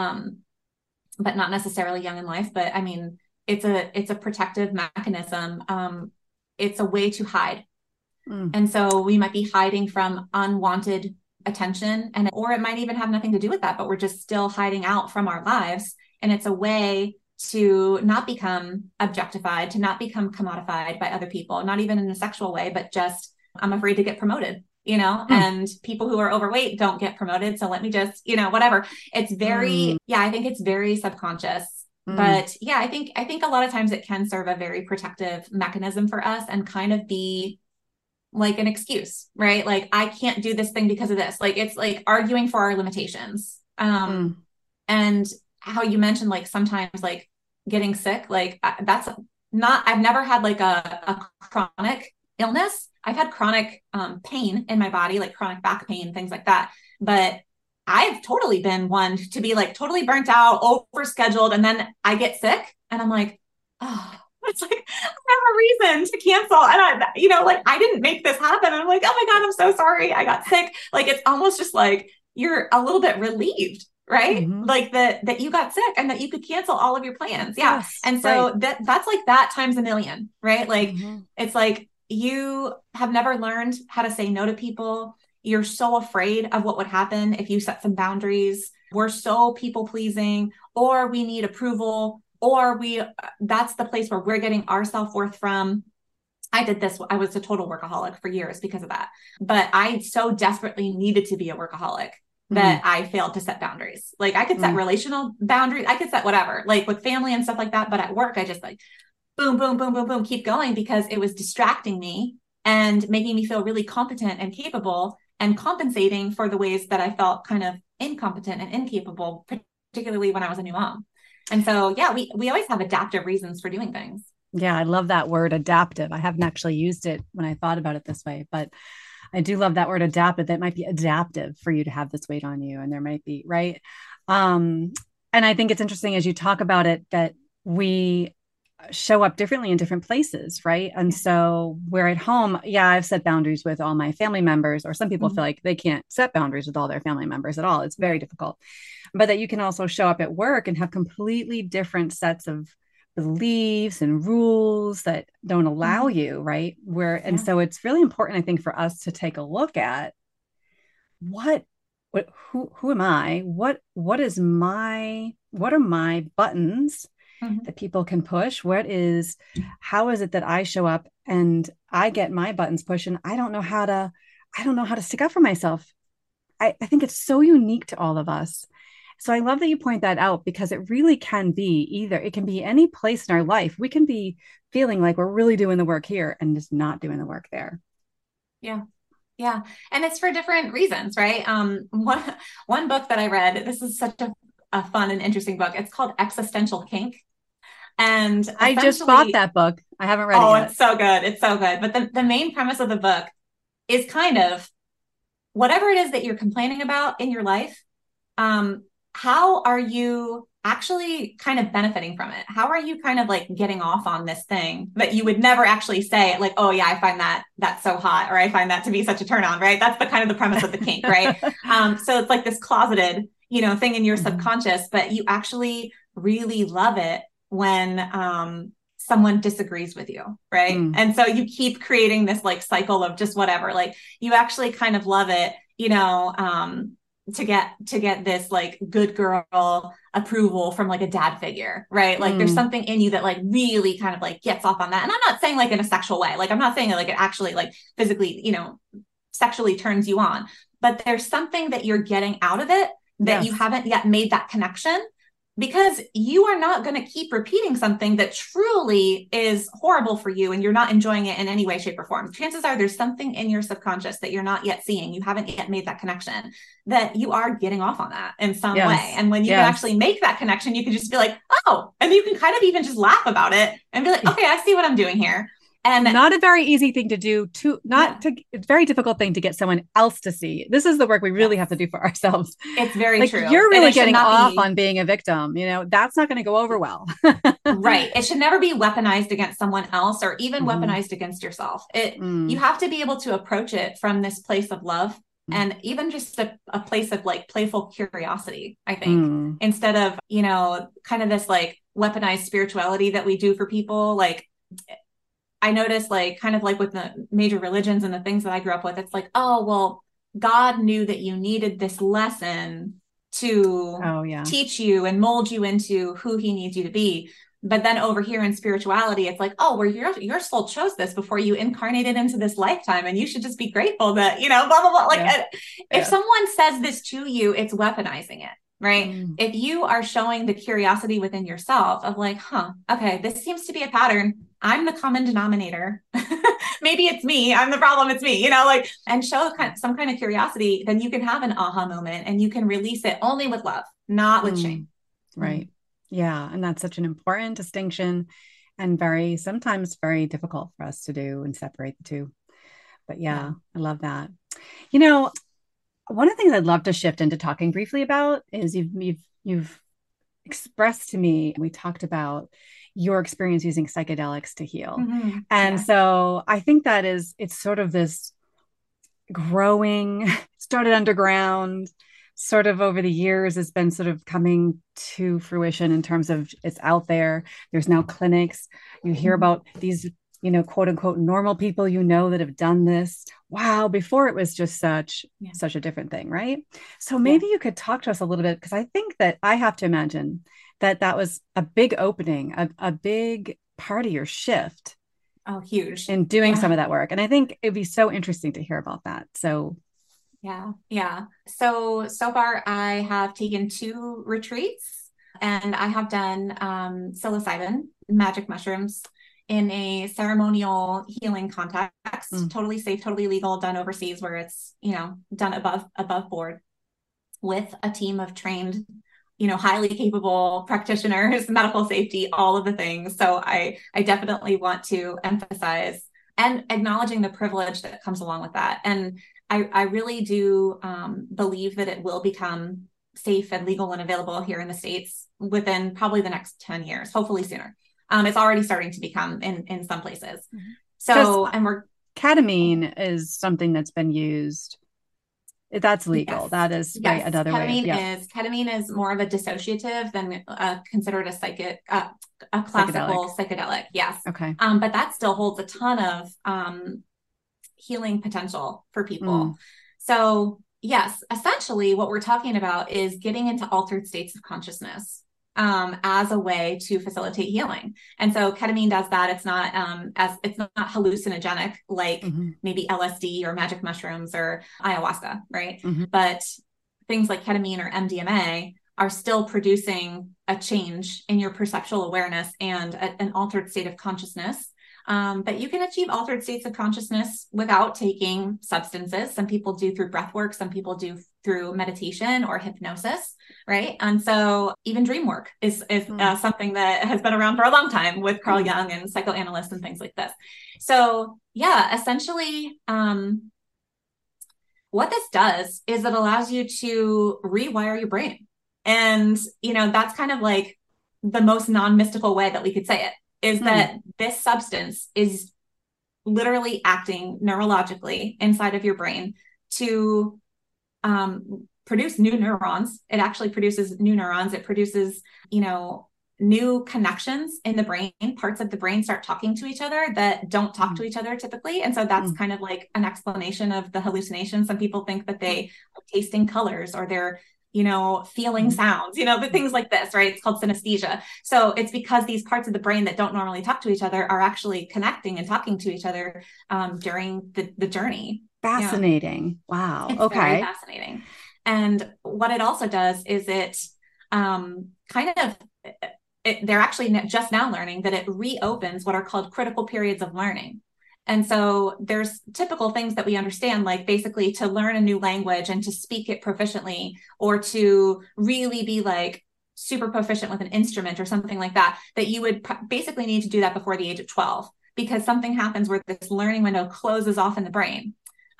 but not necessarily young in life. But I mean, it's a protective mechanism. It's a way to hide. And so we might be hiding from unwanted attention, or it might even have nothing to do with that, but we're just still hiding out from our lives. And it's a way to not become objectified, to not become commodified by other people, not even in a sexual way, but just, I'm afraid to get promoted, and people who are overweight don't get promoted. So let me just, whatever. It's very, I think it's very subconscious. But yeah, I think a lot of times it can serve a very protective mechanism for us, and kind of be like an excuse, right? Like, I can't do this thing because of this. Like, it's like arguing for our limitations. And how you mentioned, like, sometimes like getting sick, like that's not, I've never had like a chronic illness. I've had chronic pain in my body, like chronic back pain, things like that. But I've totally been one to be like totally burnt out, overscheduled. And then I get sick and I'm like, oh, it's like, I have a reason to cancel. And I didn't make this happen. And I'm like, oh my God, I'm so sorry. I got sick. Like, it's almost just like, you're a little bit relieved, right? Like that you got sick and that you could cancel all of your plans. Yeah. Yes, and so that's like that times a million, right? Like, it's like, you have never learned how to say no to people. You're so afraid of what would happen if you set some boundaries. We're so people pleasing, or we need approval, or that's the place where we're getting our self-worth from. I did this. I was a total workaholic for years because of that. But I so desperately needed to be a workaholic that I failed to set boundaries. Like, I could set relational boundaries. I could set whatever, like with family and stuff like that. But at work, I just like, boom, boom, boom, boom, boom, keep going, because it was distracting me and making me feel really competent and capable and compensating for the ways that I felt kind of incompetent and incapable, particularly when I was a new mom. And so, yeah, we always have adaptive reasons for doing things. Yeah, I love that word adaptive. I haven't actually used it when I thought about it this way, but I do love that word adaptive. That might be adaptive for you to have this weight on you. And there might be, right? Um, and I think it's interesting as you talk about it that we show up differently in different places, right? And so we're at home. Yeah, I've set boundaries with all my family members, or some people feel like they can't set boundaries with all their family members at all. It's very difficult. But that you can also show up at work and have completely different sets of beliefs and rules that don't allow you, right? And so it's really important, I think, for us to take a look at who am I? What are my buttons that people can push? How is it that I show up and I get my buttons pushed and I don't know how to stick up for myself. I think it's so unique to all of us. So I love that you point that out, because it really can be it can be any place in our life. We can be feeling like we're really doing the work here and just not doing the work there. Yeah. Yeah. And it's for different reasons, right? One book that I read, this is such a fun and interesting book. It's called Existential Kink. And I just bought that book. I haven't read it yet. It's so good. It's so good. But the main premise of the book is kind of whatever it is that you're complaining about in your life, how are you actually kind of benefiting from it? How are you kind of like getting off on this thing that you would never actually say, like, oh yeah, I find that's so hot, or I find that to be such a turn on, right? That's the kind of the premise of the kink, right? So it's like this closeted, thing in your subconscious, but you actually really love it when someone disagrees with you, right? And so you keep creating this like cycle of just whatever, like you actually kind of love it, to get this like good girl approval from like a dad figure, right? Like there's something in you that like really kind of like gets off on that. And I'm not saying like in a sexual way, like I'm not saying that like it actually like physically, sexually turns you on, but there's something that you're getting out of it that you haven't yet made that connection, because you are not going to keep repeating something that truly is horrible for you and you're not enjoying it in any way, shape, or form. Chances are there's something in your subconscious that you're not yet seeing. You haven't yet made that connection, that you are getting off on that in some way. And when you can actually make that connection, you can just be like, oh, and you can kind of even just laugh about it and be like, okay, I see what I'm doing here. And not a very easy thing to do, it's a very difficult thing to get someone else to see. This is the work we really have to do for ourselves. It's very true. You're really getting off on being a victim. That's not going to go over well. Right. It should never be weaponized against someone else, or even weaponized against yourself. You have to be able to approach it from this place of love, and even just a place of like playful curiosity, I think, instead of, kind of this like weaponized spirituality that we do for people. Like, I noticed like kind of like with the major religions and the things that I grew up with, it's like, oh, well, God knew that you needed this lesson to teach you and mold you into who he needs you to be. But then over here in spirituality, it's like, oh, well, your soul chose this before you incarnated into this lifetime. And you should just be grateful that, blah, blah, blah. Like if someone says this to you, it's weaponizing it. Right. If you are showing the curiosity within yourself of like, okay, this seems to be a pattern. I'm the common denominator. Maybe it's me. I'm the problem. It's me, and show some kind of curiosity, then you can have an aha moment and you can release it only with love, not with shame. Right. Yeah. And that's such an important distinction, and sometimes very difficult for us to do and separate the two. But I love that. One of the things I'd love to shift into talking briefly about is you've expressed to me, we talked about your experience using psychedelics to heal. And so I think it's sort of this growing, started underground, sort of over the years has been sort of coming to fruition in terms of it's out there. There's now clinics. You hear about these, quote unquote, normal people, that have done this. Wow. Before it was just such a different thing. Right. So maybe you could talk to us a little bit, because I think that I have to imagine that was a big opening, a big part of your shift. Oh, huge. In doing some of that work. And I think it'd be so interesting to hear about that. So Yeah. So far I have taken 2 retreats, and I have done psilocybin, magic mushrooms, in a ceremonial healing context, Mm. totally safe, totally legal, done overseas where it's, done above board with a team of trained, highly capable practitioners, medical safety, all of the things. So I definitely want to emphasize and acknowledging the privilege that comes along with that. And I really do believe that it will become safe and legal and available here in the States within probably the next 10 years, hopefully sooner. It's already starting to become in some places. So, and ketamine is something that's been used. That's legal. Yes. That is right. Yes. Another way. Ketamine is more of a dissociative than considered a classical psychedelic. Yes. Okay. But that still holds a ton of healing potential for people. So yes, essentially what we're talking about is getting into altered states of consciousness as a way to facilitate healing. And so ketamine does that. It's not it's not hallucinogenic like maybe LSD or magic mushrooms or ayahuasca, right? But things like ketamine or MDMA are still producing a change in your perceptual awareness and an altered state of consciousness. But you can achieve altered states of consciousness without taking substances. Some people do through breath work. Some people do through meditation or hypnosis, right? And so even dream work is something that has been around for a long time with Carl Jung and psychoanalysts and things like this. So yeah, essentially, what this does is it allows you to rewire your brain. And, that's kind of like the most non-mystical way that we could say it. Is that this substance is literally acting neurologically inside of your brain to produce new neurons. It actually produces new neurons. It produces, new connections in the brain. Parts of the brain start talking to each other that don't talk to each other typically. And so that's kind of like an explanation of the hallucination. Some people think that they are tasting colors or they're feeling sounds, but things like this, right? It's called synesthesia. So it's because these parts of the brain that don't normally talk to each other are actually connecting and talking to each other during the journey. Fascinating. Yeah. Wow. It's okay. Very fascinating. And what it also does is it they're actually just now learning that it reopens what are called critical periods of learning. And so there's typical things that we understand, like basically to learn a new language and to speak it proficiently, or to really be like super proficient with an instrument or something like that, that you would basically need to do that before the age of 12, because something happens where this learning window closes off in the brain.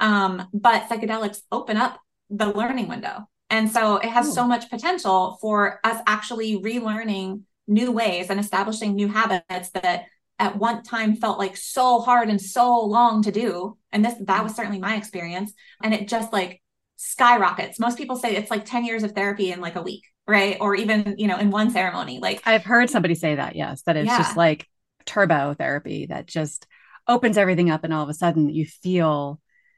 But psychedelics open up the learning window. And so it has so much potential for us actually relearning new ways and establishing new habits that at one time felt like so hard and so long to do. And that was certainly my experience. And it just like skyrockets. Most people say it's like 10 years of therapy in like a week, right? Or even, in one ceremony. Like I've heard somebody say that, yes, that it's just like turbo therapy that just opens everything up. And all of a sudden you feel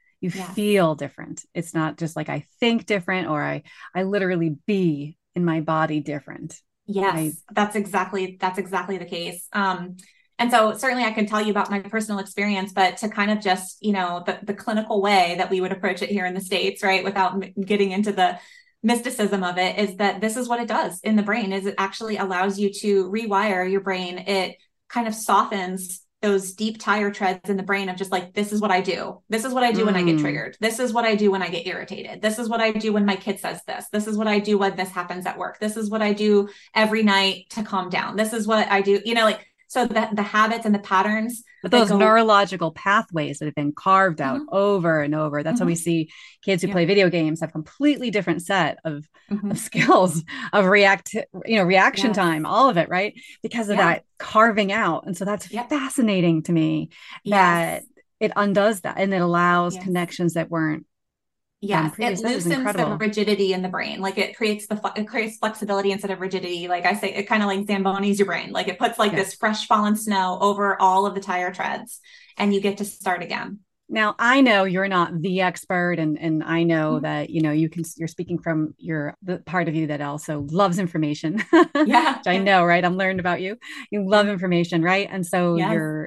different. It's not just like I think different, or I literally be in my body different. Yes, that's exactly the case. And so certainly I can tell you about my personal experience, but to kind of just, the clinical way that we would approach it here in the States, right, without getting into the mysticism of it, is that this is what it does in the brain, is it actually allows you to rewire your brain. It kind of softens those deep tire treads in the brain of just like, this is what I do. This is what I do when I get triggered. This is what I do when I get irritated. This is what I do when my kid says this. This is what I do when this happens at work. This is what I do every night to calm down. This is what I do, so that the habits and the patterns, but those neurological pathways that have been carved out over and over. That's how we see kids who play video games have completely different set of skills of reaction time, all of it, right? Because of that carving out. And so that's fascinating to me that it undoes that and it allows connections that weren't. Yes, it loosens the rigidity in the brain. Like it creates flexibility instead of rigidity. Like I say, it kind of like Zambonis your brain. Like it puts like this fresh fallen snow over all of the tire treads and you get to start again. Now, I know you're not the expert and I know that, you're speaking from the part of you that also loves information. Yeah. Which I know, right? I'm learned about you. You love information, right? And so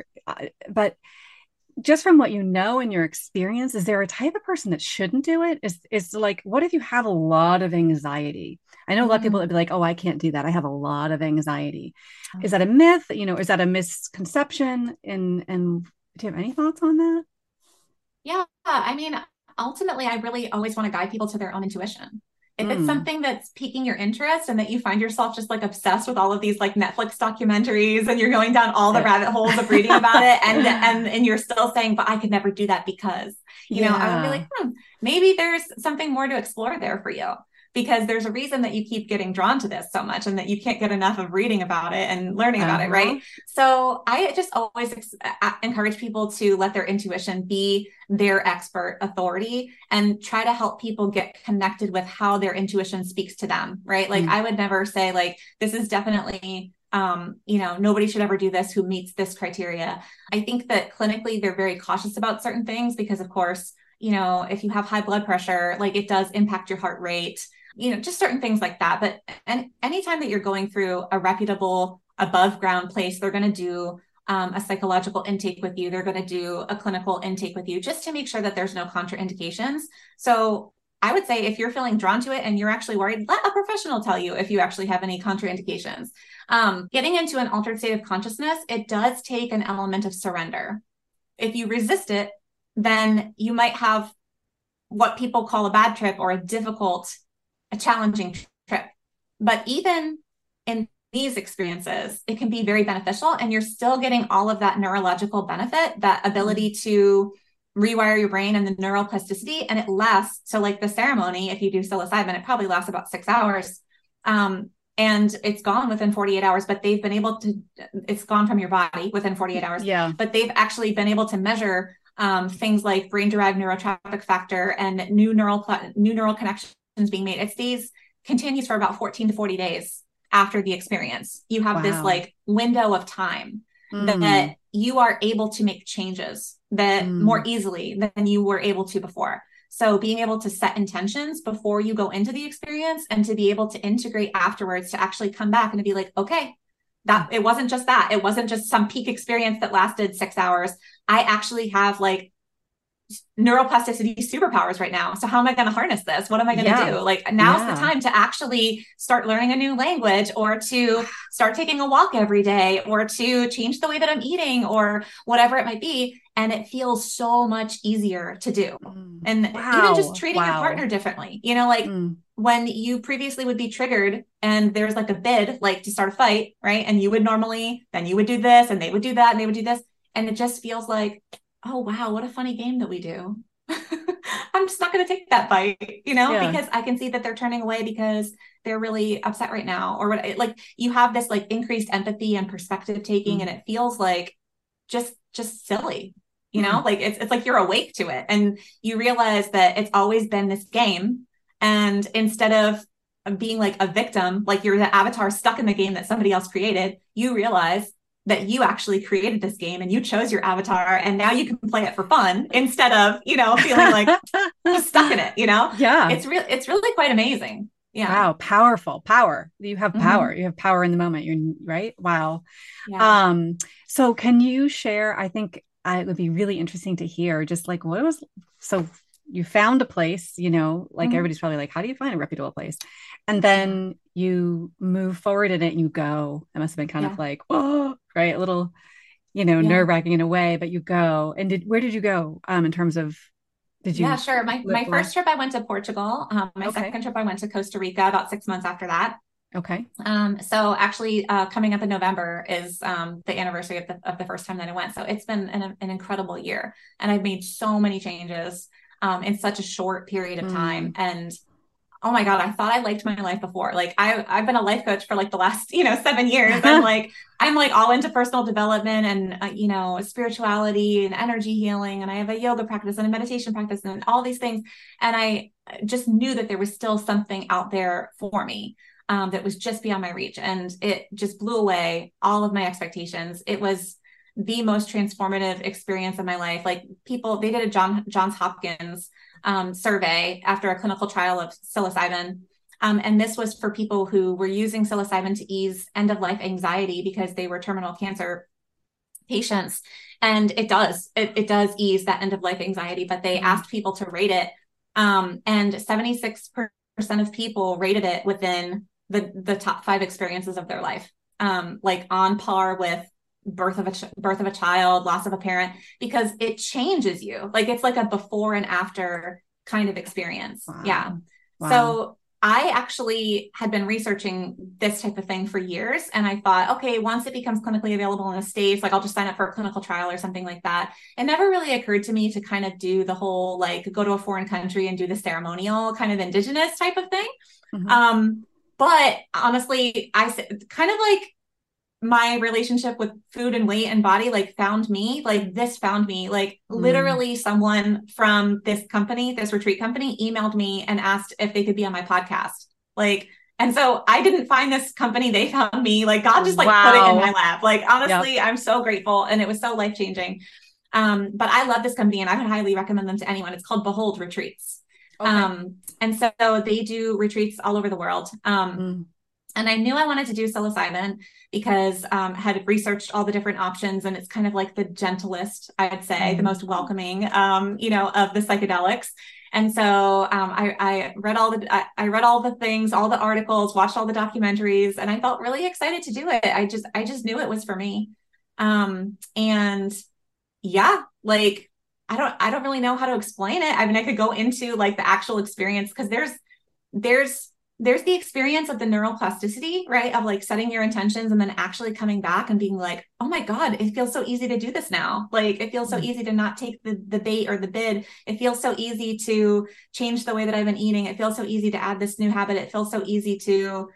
but just from what you know and your experience, is there a type of person that shouldn't do it? Is like, what if you have a lot of anxiety I know a lot of people Mm. would be like, oh, I can't do that. I have a lot of anxiety. Is that a myth? Is that a misconception? And do you have any thoughts on that? Yeah, I mean, ultimately, I really always want to guide people to their own intuition. If it's Mm. something that's piquing your interest and that you find yourself just like obsessed with all of these like Netflix documentaries and you're going down all the Yeah. rabbit holes of reading about it and you're still saying, but I could never do that because, I would be Yeah. like, maybe there's something more to explore there for you. Because there's a reason that you keep getting drawn to this so much and that you can't get enough of reading about it and learning about it, Uh-huh. right? So I just always encourage people to let their intuition be their expert authority and try to help people get connected with how their intuition speaks to them, right? Like Mm. I would never say like, this is definitely nobody should ever do this who meets this criteria. I think that clinically they're very cautious about certain things because of course, if you have high blood pressure, like it does impact your heart rate, just certain things like that. But anytime that you're going through a reputable above ground place, they're going to do a psychological intake with you. They're going to do a clinical intake with you just to make sure that there's no contraindications. So I would say if you're feeling drawn to it and you're actually worried, let a professional tell you if you actually have any contraindications. Getting into an altered state of consciousness, it does take an element of surrender. If you resist it, then you might have what people call a bad trip or a challenging trip. But even in these experiences, it can be very beneficial and you're still getting all of that neurological benefit, that ability to rewire your brain and the neuroplasticity. And it lasts. So like the ceremony, if you do psilocybin, it probably lasts about 6 hours. And it's gone within 48 hours, but they've been able to, it's gone from your body within 48 hours, Yeah. but they've actually been able to measure things like brain-derived neurotropic factor and new neural connections being made. It stays continues for about 14 to 40 days after the experience. You have this Wow. like window of time that Mm. you are able to make changes that more Mm. easily than you were able to before. So being able to set intentions before you go into the experience and to be able to integrate afterwards to actually come back and to be like, okay, that it wasn't just that. It wasn't just some peak experience that lasted 6 hours. I actually have like neuroplasticity superpowers right now. So how am I going to harness this? What am I going to Yeah. do? Like now's the Yeah. time to actually start learning a new language or to start taking a walk every day or to change the way that I'm eating or whatever it might be. And it feels so much easier to do. Mm. And even just Wow. treating your Wow. partner differently, like Mm. when you previously would be triggered and there's like a bid, like to start a fight, right? And you would normally, then you would do this and they would do that and they would do this. And it just feels like, oh, wow, what a funny game that we do. I'm just not going to take that bite, Yeah. because I can see that they're turning away because they're really upset right now or what, like you have this like increased empathy and perspective taking Mm. and it feels like just silly, Mm. like it's like you're awake to it and you realize that it's always been this game. And instead of being like a victim, like you're the avatar stuck in the game that somebody else created, you realize that you actually created this game and you chose your avatar and now you can play it for fun instead of, feeling like just stuck in it. Yeah. It's really quite amazing. Yeah. Wow. Powerful power. You have power. Mm-hmm. You have power in the moment. You're right. Wow. Yeah. Um, so can you share, I think it would be really interesting to hear just like what was so you found a place, like Mm-hmm. everybody's probably like, how do you find a reputable place? And Yeah. then you move forward in it and you go. It must have been kind of Yeah. like, oh, right, a little, Yeah. nerve-wracking in a way, but you go. And where did you go? In terms of did Yeah, you sure. My live first where? trip I went to Portugal. My Okay. second trip I went to Costa Rica about 6 months after that. Okay. So actually, coming up in November is the anniversary of the first time that I went. So it's been an incredible year, and I've made so many changes in such a short period of time. Mm. And oh my God, I thought I liked my life before. Like I've been a life coach for like the last, 7 years. And like, I'm like all into personal development and, spirituality and energy healing. And I have a yoga practice and a meditation practice and all these things. And I just knew that there was still something out there for me. That was just beyond my reach. And it just blew away all of my expectations. It was the most transformative experience of my life. Like they did a Johns Hopkins survey after a clinical trial of psilocybin. And this was for people who were using psilocybin to ease end of life anxiety because they were terminal cancer patients. And it does ease that end of life anxiety, but they Mm. asked people to rate it. And 76% of people rated it within the top 5 experiences of their life. Like on par with birth of a child, loss of a parent, because it changes you. Like it's like a before and after kind of experience. Wow. Yeah. Wow. So I actually had been researching this type of thing for years. And I thought, okay, once it becomes clinically available in the States, like I'll just sign up for a clinical trial or something like that. It never really occurred to me to kind of do the whole, like go to a foreign country and do the ceremonial kind of indigenous type of thing. Mm-hmm. But honestly, I kind of like my relationship with food and weight and body, like found me, like literally someone from this company, this retreat company, emailed me and asked if they could be on my podcast. Like, and so I didn't find this company, they found me. Like God just like put it in my lap. Like honestly, yep. I'm so grateful. And it was so life-changing. But I love this company and I would highly recommend them to anyone. It's called Behold Retreats. Okay. And so they do retreats all over the world. And I knew I wanted to do psilocybin because had researched all the different options, and it's kind of like the gentlest, I'd say, the most welcoming, of the psychedelics. And so I read all the things, all the articles, watched all the documentaries, and I felt really excited to do it. I just knew it was for me. And yeah, like I don't really know how to explain it. I mean, I could go into like the actual experience because there's the experience of the neuroplasticity, right? Of like setting your intentions and then actually coming back and being like, oh my God, it feels so easy to do this now. Like it feels so easy to not take the bait or the bid. It feels so easy to change the way that I've been eating. It feels so easy to add this new habit. It feels so easy to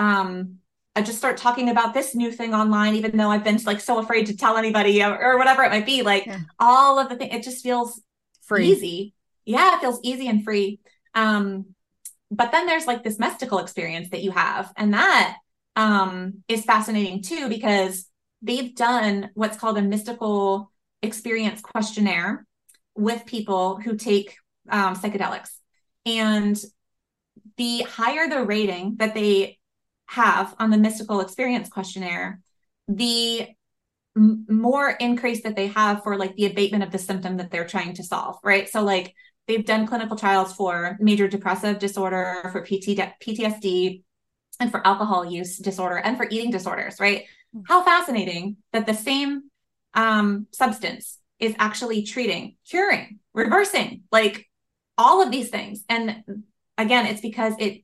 I just start talking about this new thing online, even though I've been like so afraid to tell anybody or whatever it might be. Like all of the things, it just feels free. Easy. Yeah, it feels easy and free. But then there's like this mystical experience that you have. And that is fascinating too, because they've done what's called a mystical experience questionnaire with people who take psychedelics. And the higher the rating that they have on the mystical experience questionnaire, the more increase that they have for like the abatement of the symptom that they're trying to solve, right? So like they've done clinical trials for major depressive disorder, for PTSD, and for alcohol use disorder, and for eating disorders, right? How fascinating that the same substance is actually treating, curing, reversing, like all of these things. And again, it's because it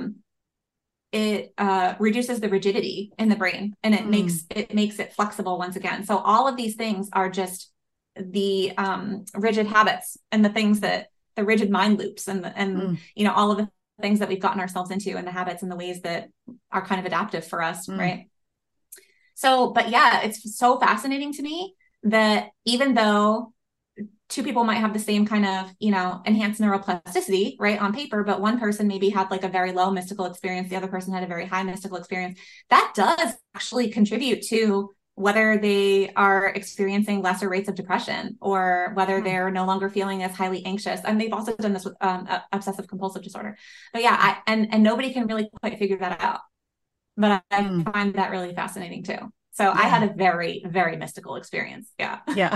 reduces the rigidity in the brain, and it makes it flexible once again. So all of these things are just the rigid habits and the things that the rigid mind loops and all of the things that we've gotten ourselves into, and the habits and the ways that are kind of adaptive for us. Right. So, but yeah, it's so fascinating to me that even though two people might have the same kind of, enhanced neuroplasticity, right, on paper, but one person maybe had like a very low mystical experience, the other person had a very high mystical experience, that does actually contribute to whether they are experiencing lesser rates of depression or whether they're no longer feeling as highly anxious. And they've also done this with obsessive compulsive disorder. But yeah, and nobody can really quite figure that out. But I find that really fascinating too. So I had a very, very mystical experience. Yeah. Yeah.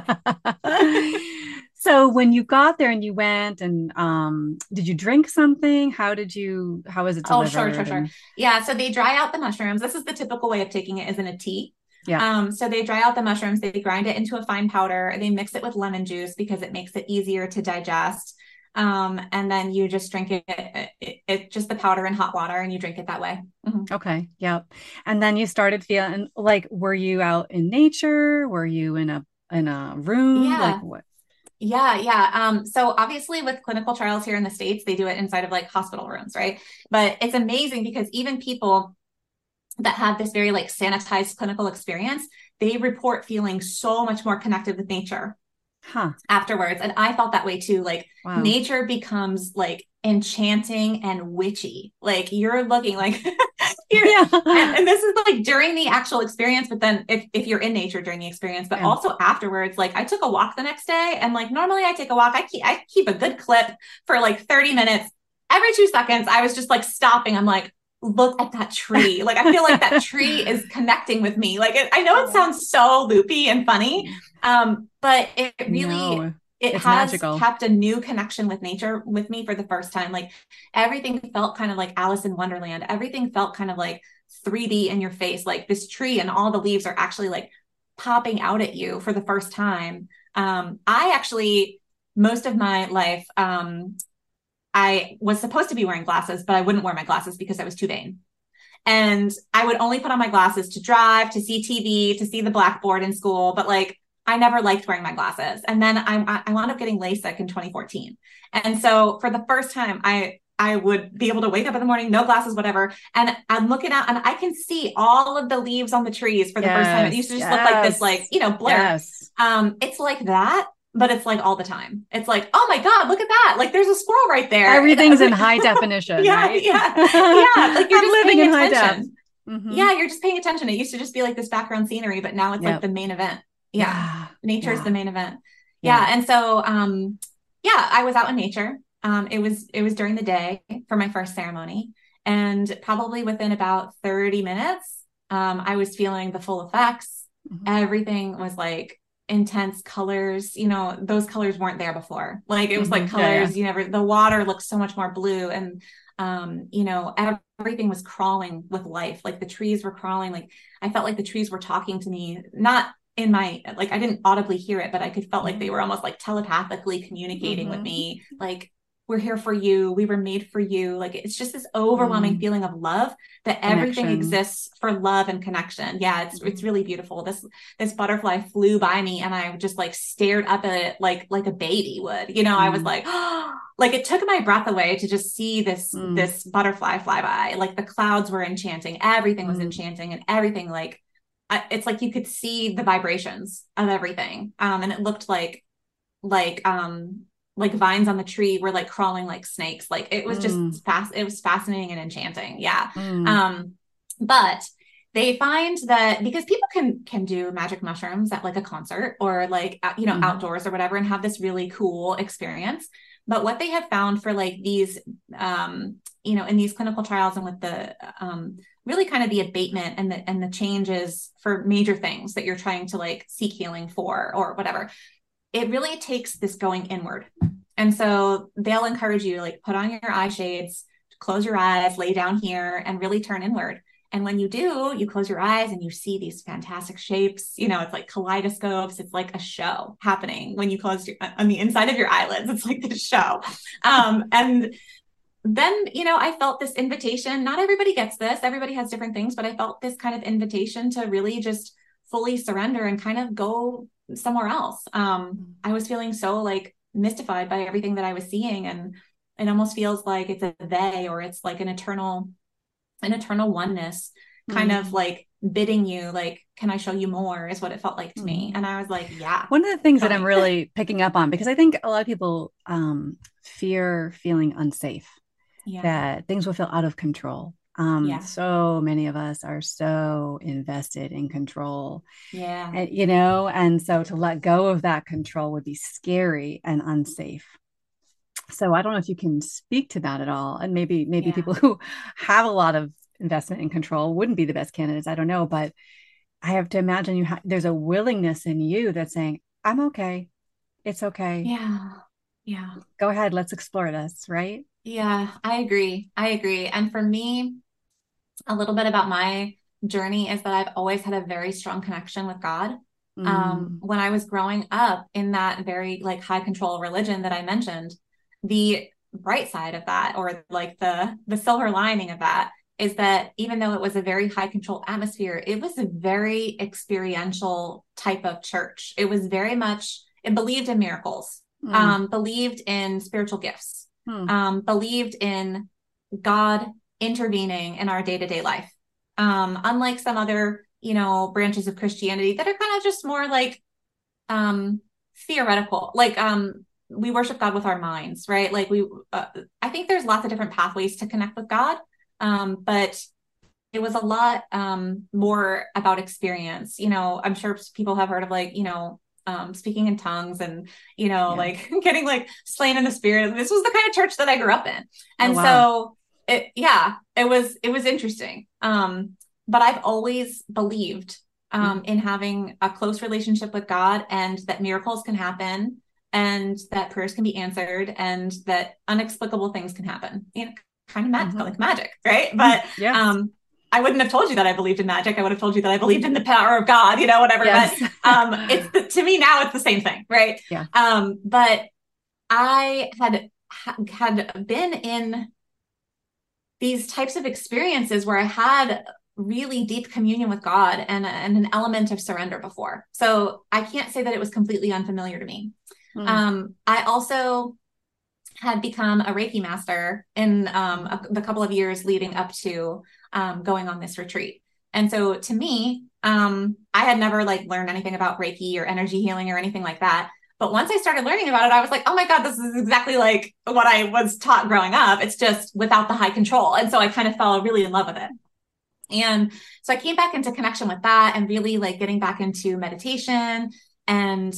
So when you got there and you went and did you drink something? How was it delivered? Oh, sure. Yeah. So they dry out the mushrooms. This is the typical way of taking it, is in a tea. Yeah. So they dry out the mushrooms, they grind it into a fine powder, they mix it with lemon juice because it makes it easier to digest. And then you just drink it just the powder in hot water, and you drink it that way. Mm-hmm. Okay. Yep. And then you started feeling like, were you out in nature? Were you in a room? Yeah. Like what? Yeah. So obviously with clinical trials here in the States, they do it inside of like hospital rooms, right? But it's amazing because even people that have this very like sanitized clinical experience, they report feeling so much more connected with nature afterwards. And I felt that way too. Like nature becomes like enchanting and witchy. Like you're looking like, and this is like during the actual experience, but then if you're in nature during the experience, but also afterwards, like I took a walk the next day, and like normally I take a walk, I keep a good clip for like 30 minutes. Every 2 seconds, I was just like stopping. I'm like, look at that tree. Like, I feel like that tree is connecting with me. Like, I know it sounds so loopy and funny, but it really, it It's has magical. kept a new connection with nature with me for the first time. Like everything felt kind of like Alice in Wonderland. Everything felt kind of like 3D in your face. Like this tree and all the leaves are actually like popping out at you for the first time. I actually, most of my life, I was supposed to be wearing glasses, but I wouldn't wear my glasses because I was too vain. And I would only put on my glasses to drive, to see TV, to see the blackboard in school. But like, I never liked wearing my glasses. And then I wound up getting LASIK in 2014. And so for the first time, I would be able to wake up in the morning, no glasses, whatever. And I'm looking out and I can see all of the leaves on the trees for the first time. It used to just look like this, like, you know, blur. Yes. It's like that, but it's like all the time. It's like, oh my God, look at that. Like there's a squirrel right there. Everything's in high definition, yeah, right? yeah. Yeah. Like you're I'm just living paying in high attention. def. Mm-hmm. Yeah, you're just paying attention. It used to just be like this background scenery, but now it's like the main event. Yeah. Nature is the main event. Yeah. And so I was out in nature. It was during the day for my first ceremony. And probably within about 30 minutes, I was feeling the full effects. Mm-hmm. Everything was like intense colors. You know, those colors weren't there before. Like it was like colors the water looked so much more blue. And you know, everything was crawling with life. Like the trees were crawling. Like I felt like the trees were talking to me, not in my, like, I didn't audibly hear it, but I felt like they were almost like telepathically communicating with me. Like, we're here for you. We were made for you. Like, it's just this overwhelming feeling of love that everything exists for love and connection. Yeah. It's really beautiful. This butterfly flew by me and I just like stared up at it like a baby would, you know, I was like, oh, like it took my breath away to just see this butterfly fly by. Like the clouds were enchanting. Everything was enchanting and everything like, it's like you could see the vibrations of everything. And it looked like vines on the tree were like crawling like snakes. Like it was just it was fascinating and enchanting. Yeah. But they find that because people can do magic mushrooms at like a concert or like, you know, outdoors or whatever, and have this really cool experience. But what they have found for like these, you know, in these clinical trials and with the, really kind of the abatement and the changes for major things that you're trying to like seek healing for or whatever, it really takes this going inward. And so they'll encourage you to like put on your eye shades, close your eyes, lay down here and really turn inward. And when you do, you close your eyes and you see these fantastic shapes. You know, it's like kaleidoscopes. It's like a show happening when you close on the inside of your eyelids. It's like this show. And then, you know, I felt this invitation. Not everybody gets this. Everybody has different things, but I felt this kind of invitation to really just fully surrender and kind of go somewhere else. I was feeling so like mystified by everything that I was seeing. And it almost feels like it's a they, or it's like an eternal oneness kind of like bidding you, like, can I show you more, is what it felt like to me. And I was like, yeah. One of the things that I'm really picking up on, because I think a lot of people fear feeling unsafe, that things will feel out of control. So many of us are so invested in control. And, you know, and so to let go of that control would be scary and unsafe. So I don't know if you can speak to that at all. And maybe people who have a lot of investment in control wouldn't be the best candidates. I don't know, but I have to imagine there's a willingness in you that's saying, I'm okay. It's okay. Yeah. Go ahead. Let's explore this. Right. Yeah, I agree. And for me, a little bit about my journey is that I've always had a very strong connection with God. When I was growing up in that very like high control religion that I mentioned, the bright side of that, or like the silver lining of that, is that even though it was a very high control atmosphere, it was a very experiential type of church. It was very much, it believed in miracles, believed in spiritual gifts, believed in God intervening in our day-to-day life. Unlike some other, you know, branches of Christianity that are kind of just more like theoretical, like we worship God with our minds, right? Like I think there's lots of different pathways to connect with God. But it was a lot more about experience. You know, I'm sure people have heard of like, you know, speaking in tongues and, you know, like getting like slain in the spirit. This was the kind of church that I grew up in. And so it was interesting. But I've always believed in having a close relationship with God and that miracles can happen and that prayers can be answered and that unexplicable things can happen, kind of like magic. Right. But, yes. I wouldn't have told you that I believed in magic. I would have told you that I belied in the power of God, whatever. Yes. But to me now it's the same thing. Right. Yeah. But I had been in these types of experiences where I had really deep communion with God and an element of surrender before. So I can't say that it was completely unfamiliar to me. I also had become a Reiki master in the couple of years leading up to going on this retreat. And so to me, I had never learned anything about Reiki or energy healing or anything like that. But once I started learning about it, I was like, oh my God, this is exactly like what I was taught growing up. It's just without the high control. And so I kind of fell really in love with it. And so I came back into connection with that and really getting back into meditation and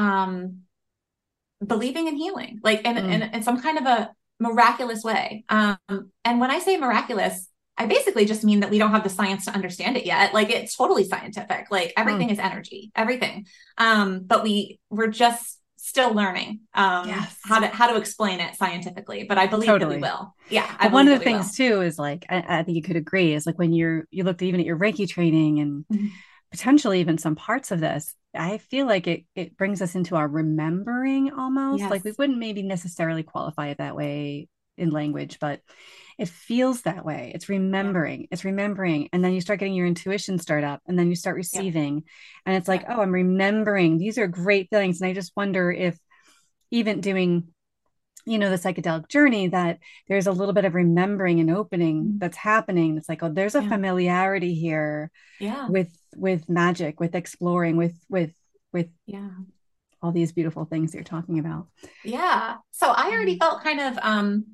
believing in healing, in some kind of a miraculous way. And when I say miraculous, I basically just mean that we don't have the science to understand it yet. It's totally scientific. Everything is energy, everything. But we're just still learning yes. how to explain it scientifically. But I believe that we will. Yeah. But one of the things too is I think you could agree is when you looked even at your Reiki training and potentially even some parts of this, I feel like it brings us into our remembering almost. Yes. We wouldn't maybe necessarily qualify it that way in language, but it feels that way. It's remembering, it's remembering. And then you start getting your intuition start up and then you start receiving. And it's oh, I'm remembering. These are great things. And I just wonder if even doing, the psychedelic journey, that there's a little bit of remembering and opening that's happening. It's oh, there's a familiarity here with magic, with exploring, with all these beautiful things you're talking about. Yeah. So I already felt kind of,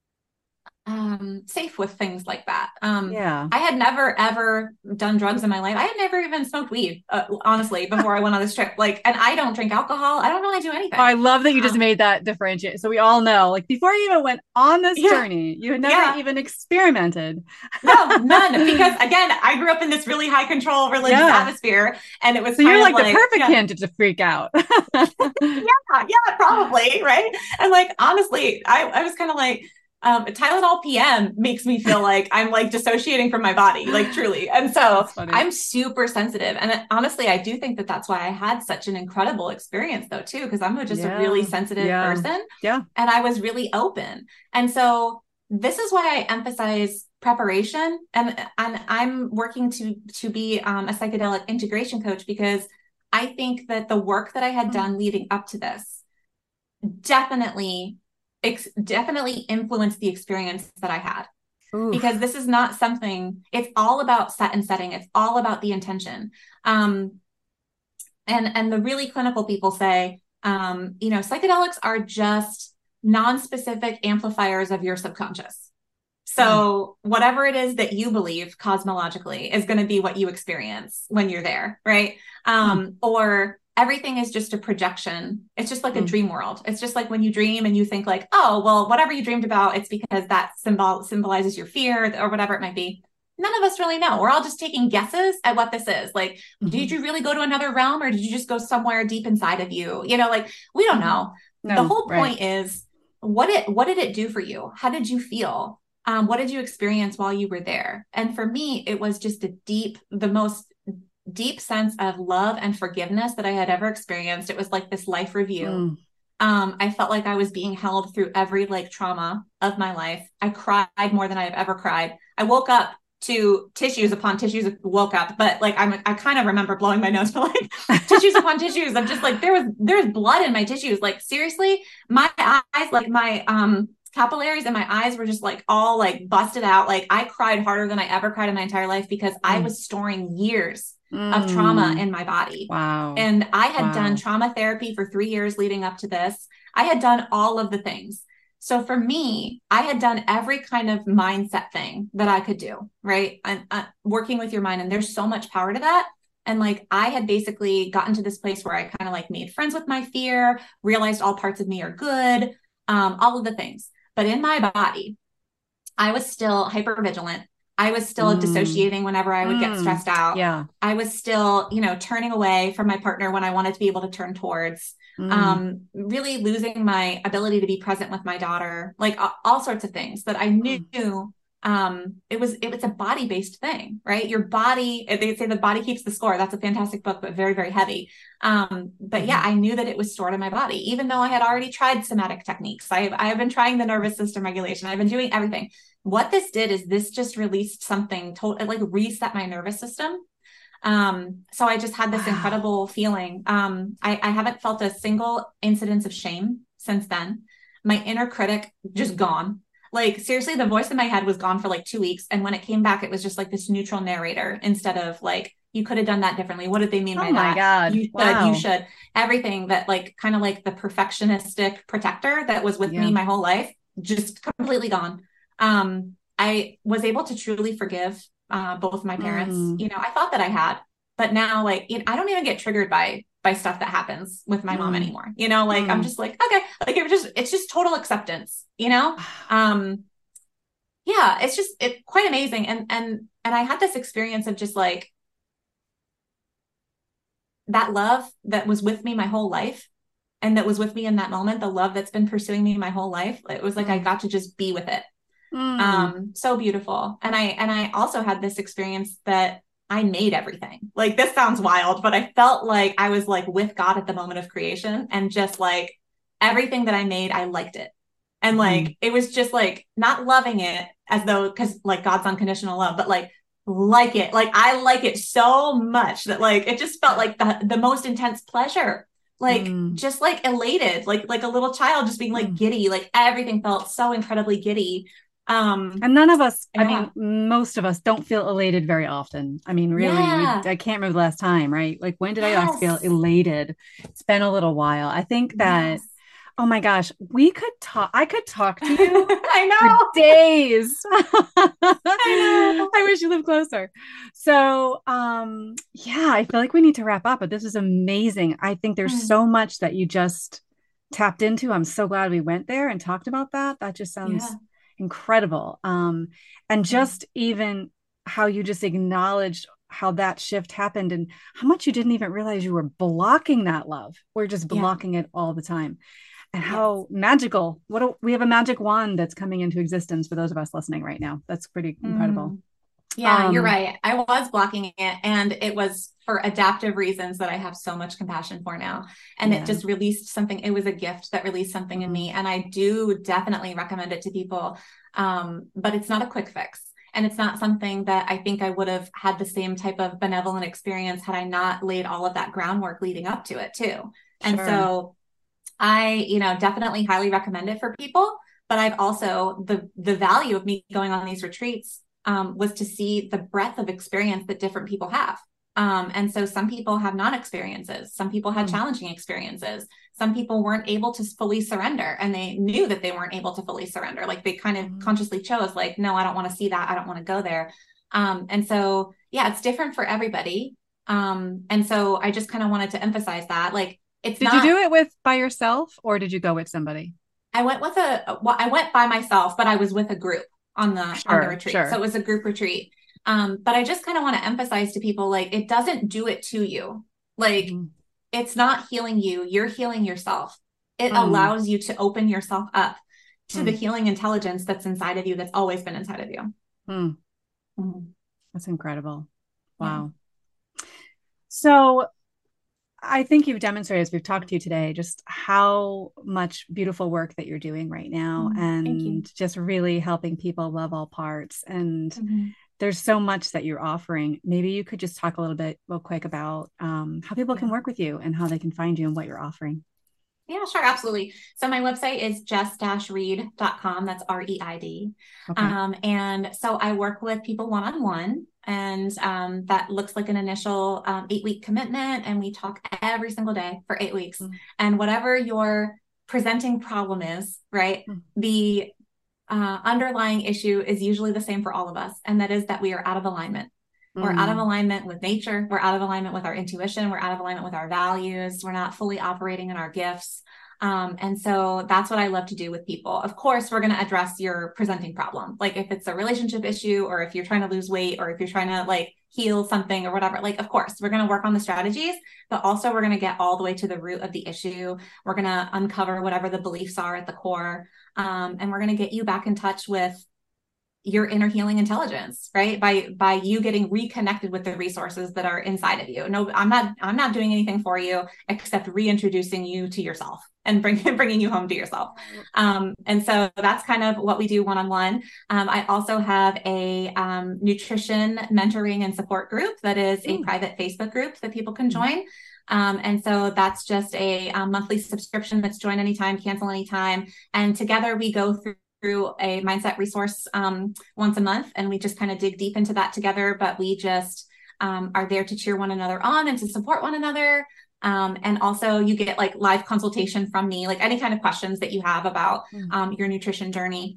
safe with things like that. I had never ever done drugs in my life. I had never even smoked weed, honestly, before I went on this trip. And I don't drink alcohol. I don't really do anything. Oh, I love that you just made that differentiate. So we all know, before you even went on this journey, you had never even experimented. No, none. Because again, I grew up in this really high control religious atmosphere, and it was so you're the perfect candidate to freak out. yeah, probably, right? And honestly, I was kind of Tylenol PM makes me feel like I'm dissociating from my body, truly. And so I'm super sensitive. And honestly, I do think that that's why I had such an incredible experience though, too, because I'm just a really sensitive person. Yeah. And I was really open. And so this is why I emphasize preparation. And I'm working to be a psychedelic integration coach, because I think that the work that I had done leading up to this definitely influenced the experience that I had. Ooh. Because this is not something, it's all about set and setting. It's all about the intention. And the really clinical people say, psychedelics are just non-specific amplifiers of your subconscious. So whatever it is that you believe cosmologically is going to be what you experience when you're there. Right. Or everything is just a projection. It's just like a dream world. It's just like when you dream and you think oh, well, whatever you dreamed about, it's because that symbolizes your fear or whatever it might be. None of us really know. We're all just taking guesses at what this is. Did you really go to another realm, or did you just go somewhere deep inside of you? We don't know. No, the whole point is what did it do for you? How did you feel? What did you experience while you were there? And for me, it was just the most deep sense of love and forgiveness that I had ever experienced. It was this life review. I felt like I was being held through every trauma of my life. I cried more than I've ever cried. I woke up to tissues upon tissues, woke up, but I kind of remember blowing my nose for tissues upon tissues. I'm just there's blood in my tissues. Seriously, my eyes, my capillaries in my eyes were just all busted out. I cried harder than I ever cried in my entire life, because I was storing years of trauma in my body. Wow. And I had done trauma therapy for 3 years leading up to this. I had done all of the things. So for me, I had done every kind of mindset thing that I could do, right? And working with your mind. And there's so much power to that. And I had basically gotten to this place where I kind of made friends with my fear, realized all parts of me are good, all of the things. But in my body, I was still hypervigilant. I was still dissociating whenever I would get stressed out. Yeah. I was still, turning away from my partner when I wanted to be able to turn towards. really losing my ability to be present with my daughter, like all sorts of things that I knew. It was a body-based thing, right? Your body, they say the body keeps the score. That's a fantastic book, but very, very heavy. But yeah, I knew that it was stored in my body, even though I had already tried somatic techniques. I have been trying the nervous system regulation. I've been doing everything. What this did is this just released something it like reset my nervous system. So I just had this incredible feeling. I haven't felt a single incidence of shame since then. My inner critic just gone. Like seriously, the voice in my head was gone for like 2 weeks. And when it came back, it was just like this neutral narrator instead of like, you could have done that differently. What did they mean by that? Oh my God. You should. Everything that like, kind of like the perfectionistic protector that was with me my whole life, just completely gone. I was able to truly forgive both my parents. I thought that I had, but now like, I don't even get triggered by stuff that happens with my mom anymore. I'm just like, okay, like it's just total acceptance, yeah, it's quite amazing. And I had this experience of just like that love that was with me my whole life. And that was with me in that moment, the love that's been pursuing me my whole life. It was like, I got to just be with it. So beautiful. And I also had this experience that I made everything. Like this sounds wild, but I felt like I was like with God at the moment of creation, and just like everything that I made, I liked it. And like, it was just like not loving it as though, cause like God's unconditional love, but like it, like I like it so much that like, it just felt like the most intense pleasure, like just like elated, like a little child just being like giddy, like everything felt so incredibly giddy. And none of us, I mean, most of us don't feel elated very often. I mean, really, I can't remember the last time, right? Like, when did I last feel elated? It's been a little while. I think that, oh my gosh, I could talk to you I know. for days. I know. I wish you lived closer. So, yeah, I feel like we need to wrap up, but this is amazing. I think there's so much that you just tapped into. I'm so glad we went there and talked about that. That just sounds incredible. And just even how you just acknowledged how that shift happened and how much you didn't even realize you were blocking that love. We're just blocking it all the time. And how magical. We have a magic wand that's coming into existence for those of us listening right now. That's pretty incredible. Yeah, you're right. I was blocking it, and it was for adaptive reasons that I have so much compassion for now. And it just released something. It was a gift that released something in me. And I do definitely recommend it to people. But it's not a quick fix. And it's not something that I think I would have had the same type of benevolent experience had I not laid all of that groundwork leading up to it too. And so I, definitely highly recommend it for people. But I've also, the value of me going on these retreats was to see the breadth of experience that different people have. And so some people have non-experiences. Some people had challenging experiences. Some people weren't able to fully surrender, and they knew that they weren't able to fully surrender. Like they kind of consciously chose like, no, I don't want to see that. I don't want to go there. And so, yeah, it's different for everybody. And so I just kind of wanted to emphasize that, like, did you do it by yourself, or did you go with somebody? I went I went by myself, but I was with a group on the retreat. So it was a group retreat. But I just kind of want to emphasize to people, like, it doesn't do it to you. Like, it's not healing you. You're healing yourself. It allows you to open yourself up to the healing intelligence that's inside of you, that's always been inside of you. That's incredible. Wow. Yeah. So I think you've demonstrated, as we've talked to you today, just how much beautiful work that you're doing right now, and just really helping people love all parts. And there's so much that you're offering. Maybe you could just talk a little bit real quick about how people can work with you and how they can find you and what you're offering. Yeah, sure. Absolutely. So my website is jess-reid.com. That's REID. Okay. And so I work with people one-on-one, and that looks like an initial 8-week commitment. And we talk every single day for 8 weeks. And whatever your presenting problem is, right? The underlying issue is usually the same for all of us. And that is that we are out of alignment. We're out of alignment with nature. We're out of alignment with our intuition. We're out of alignment with our values. We're not fully operating in our gifts. And so that's what I love to do with people. Of course, we're going to address your presenting problem. Like if it's a relationship issue, or if you're trying to lose weight, or if you're trying to like heal something or whatever, like, of course, we're going to work on the strategies, but also we're going to get all the way to the root of the issue. We're going to uncover whatever the beliefs are at the core. And we're going to get you back in touch with your inner healing intelligence, right? By you getting reconnected with the resources that are inside of you. No, I'm not doing anything for you except reintroducing you to yourself and bringing you home to yourself. And so that's kind of what we do one-on-one. I also have a nutrition mentoring and support group that is a private Facebook group that people can join. And so that's just a monthly subscription that's join anytime, cancel anytime. And together we go through a mindset resource once a month, and we just kind of dig deep into that together, but we just are there to cheer one another on and to support one another. And also you get like live consultation from me, like any kind of questions that you have about your nutrition journey.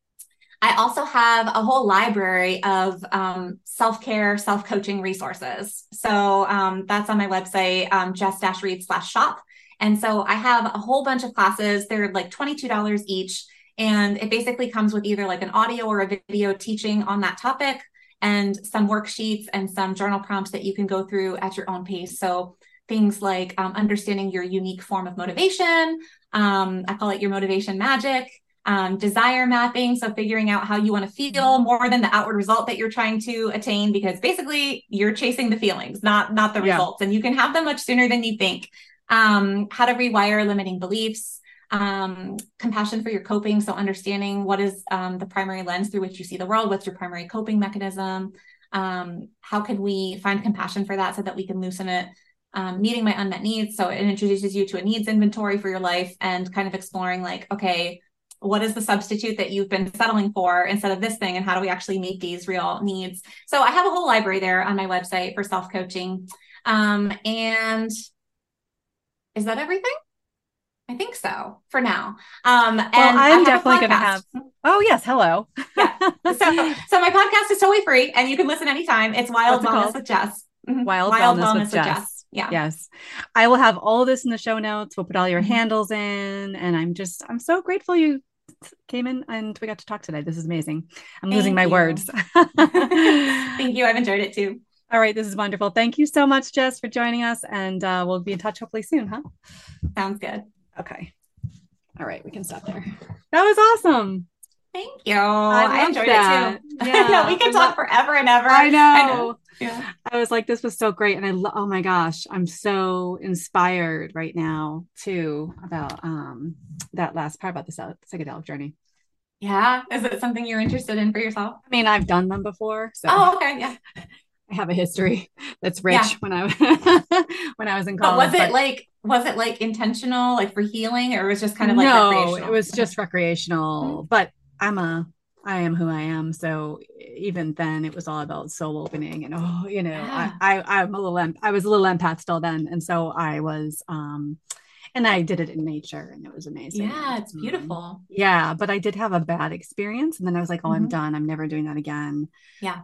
I also have a whole library of self-care, self-coaching resources. So that's on my website, jess-reed/shop. And so I have a whole bunch of classes. They're like $22 each. And it basically comes with either like an audio or a video teaching on that topic, and some worksheets and some journal prompts that you can go through at your own pace. So things like understanding your unique form of motivation. I call it your motivation magic. Desire mapping. So figuring out how you want to feel more than the outward result that you're trying to attain, because basically you're chasing the feelings, not the results. And you can have them much sooner than you think. How to rewire limiting beliefs. Compassion for your coping. So understanding what is the primary lens through which you see the world. What's your primary coping mechanism? How can we find compassion for that so that we can loosen it? Meeting my unmet needs. So it introduces you to a needs inventory for your life, and kind of exploring like, okay, what is the substitute that you've been settling for instead of this thing? And how do we actually meet these real needs? So I have a whole library there on my website for self-coaching. And is that everything? I think so for now. And well, I'm definitely going to have. Oh yes, hello. Yeah. So my podcast is totally free, and you can listen anytime. It's Wild Wellness with Jess. Wild Wellness with Jess. Yeah. Yes. I will have all of this in the show notes. We'll put all your handles in, and I'm so grateful you came in and we got to talk today. This is amazing. I'm losing my words. Thank you. I've enjoyed it too. All right. This is wonderful. Thank you so much, Jess, for joining us, and we'll be in touch hopefully soon, huh? Sounds good. Okay. All right. We can stop there. That was awesome. Thank you. I enjoyed it too. Yeah. No, we can talk forever and ever. I know. Yeah. I was like, this was so great. And oh my gosh, I'm so inspired right now too about that last part about the psychedelic journey. Yeah. Is it something you're interested in for yourself? I mean, I've done them before. So oh, okay. Yeah. I have a history that's rich when I was in college. But was it like intentional, like for healing, or it was just kind of like recreational? No, it was just recreational. But I am who I am. So even then it was all about soul opening, and I was a little empath still then. And so I was, and I did it in nature, and it was amazing. Yeah. It's beautiful. Yeah. But I did have a bad experience, and then I was like, oh, I'm done. I'm never doing that again. Yeah.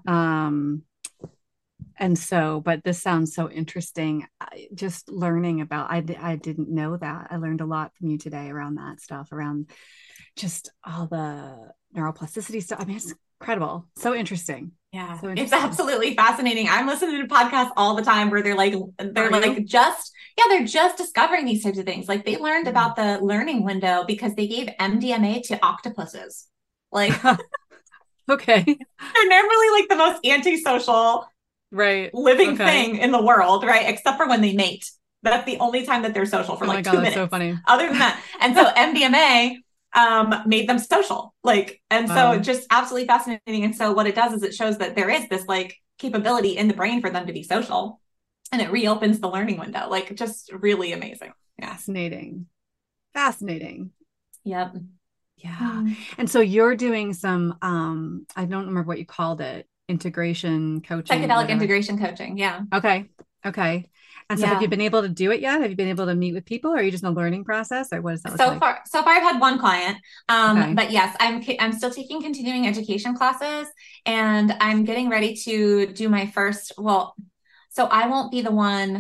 And so, but this sounds so interesting. Just learning about, I didn't know that. I learned a lot from you today around that stuff, around just all the neuroplasticity stuff. I mean, it's incredible. So interesting. Yeah. So it's absolutely fascinating. I'm listening to podcasts all the time where they're just discovering these types of things. Like they learned about the learning window because they gave MDMA to octopuses. Like, okay. They're normally like the most antisocial living thing in the world, right? Except for when they mate. That's the only time that they're social for 2 minutes. That's so funny. Other than that. And so MDMA made them social. So just absolutely fascinating. And so what it does is it shows that there is this like capability in the brain for them to be social, and it reopens the learning window. Like just really amazing. Yeah. Fascinating. Yep. Yeah. And so you're doing some, I don't remember what you called it. Integration coaching. Psychedelic integration coaching. Yeah. Okay. And so have you been able to do it yet? Have you been able to meet with people, or are you just in a learning process, or what is that look like? So far I've had one client. But yes, I'm still taking continuing education classes, and I'm getting ready to do my first, so I won't be the one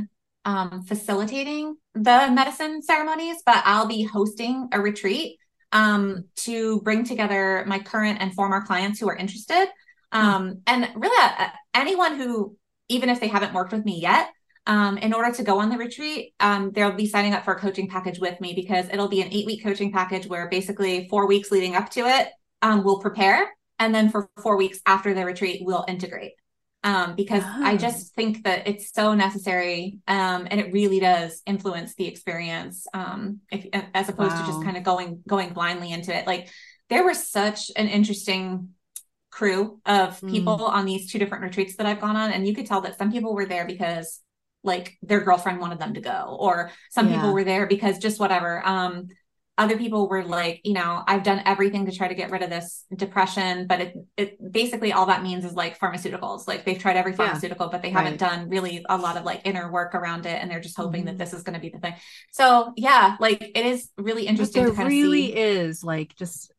facilitating the medicine ceremonies, but I'll be hosting a retreat to bring together my current and former clients who are interested. And really anyone who, even if they haven't worked with me yet, in order to go on the retreat, they'll be signing up for a coaching package with me, because it'll be an 8-week coaching package where basically 4 weeks leading up to it, we'll prepare. And then for 4 weeks after the retreat, we'll integrate. Because I just think that it's so necessary, and it really does influence the experience, as opposed to just kind of going blindly into it. Like, there was such an interesting crew of people on these 2 different retreats that I've gone on, and you could tell that some people were there because like their girlfriend wanted them to go, or some people were there because just whatever. Other people were like, I've done everything to try to get rid of this depression, but it basically all that means is like pharmaceuticals. Like, they've tried every pharmaceutical, but they haven't done really a lot of like inner work around it. And they're just hoping that this is going to be the thing. So yeah, like, it is really interesting to kind of see. There really is like, just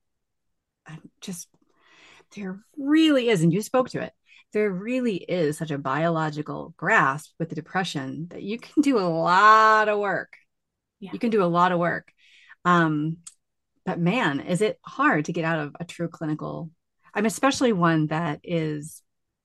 there really is. And you spoke to it. There really is such a biological grasp with the depression that you can do a lot of work. Yeah. You can do a lot of work. But man, is it hard to get out of a true clinical, especially one that is,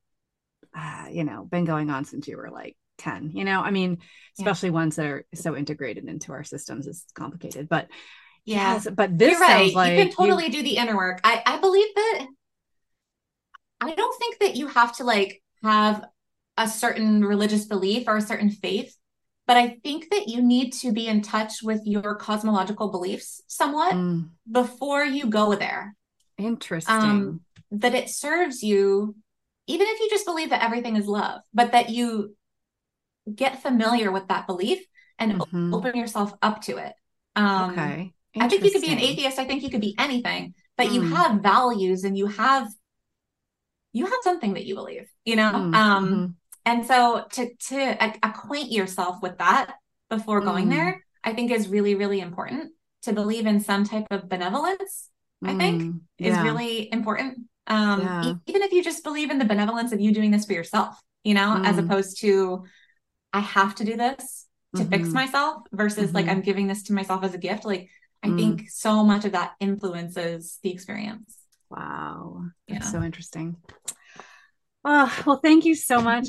been going on since you were like 10, especially ones that are so integrated into our systems is complicated, but yes, but this You're right. Sounds like you can totally do the inner work. I believe that, I don't think that you have to like have a certain religious belief or a certain faith, but I think that you need to be in touch with your cosmological beliefs somewhat before you go there. Interesting. That it serves you, even if you just believe that everything is love, but that you get familiar with that belief and open yourself up to it. Okay. I think you could be an atheist. I think you could be anything, but you have values and you have something that you believe, And so to acquaint yourself with that before going there, I think is really, really important. To believe in some type of benevolence, I think, is really important. Even if you just believe in the benevolence of you doing this for yourself, as opposed to, I have to do this to fix myself, versus like, I'm giving this to myself as a gift. Like, I think so much of that influences the experience. Wow. That's so interesting. Oh, well, thank you so much.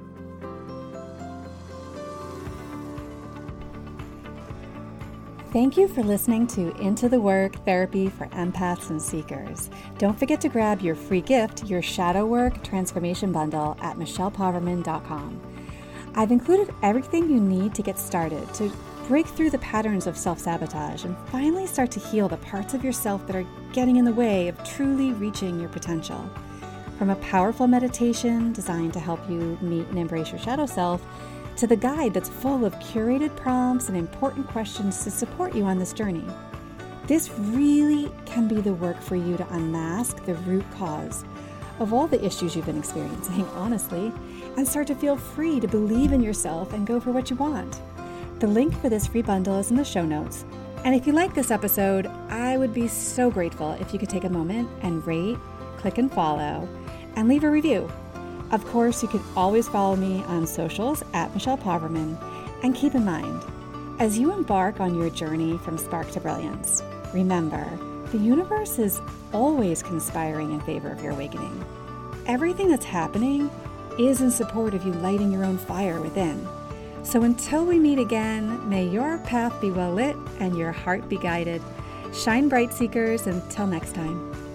Thank you for listening to Into the Work Therapy for Empaths and Seekers. Don't forget to grab your free gift, your Shadow Work Transformation Bundle, at michellepauverman.com. I've included everything you need to get started to break through the patterns of self-sabotage and finally start to heal the parts of yourself that are getting in the way of truly reaching your potential. From a powerful meditation designed to help you meet and embrace your shadow self, to the guide that's full of curated prompts and important questions to support you on this journey. This really can be the work for you to unmask the root cause of all the issues you've been experiencing, honestly, and start to feel free to believe in yourself and go for what you want. The link for this free bundle is in the show notes. And if you like this episode, I would be so grateful if you could take a moment and rate, click and follow, and leave a review. Of course, you can always follow me on socials at Michelle Pauverman. And keep in mind, as you embark on your journey from spark to brilliance, remember, the universe is always conspiring in favor of your awakening. Everything that's happening is in support of you lighting your own fire within. So until we meet again, may your path be well lit and your heart be guided. Shine bright, seekers. Until next time.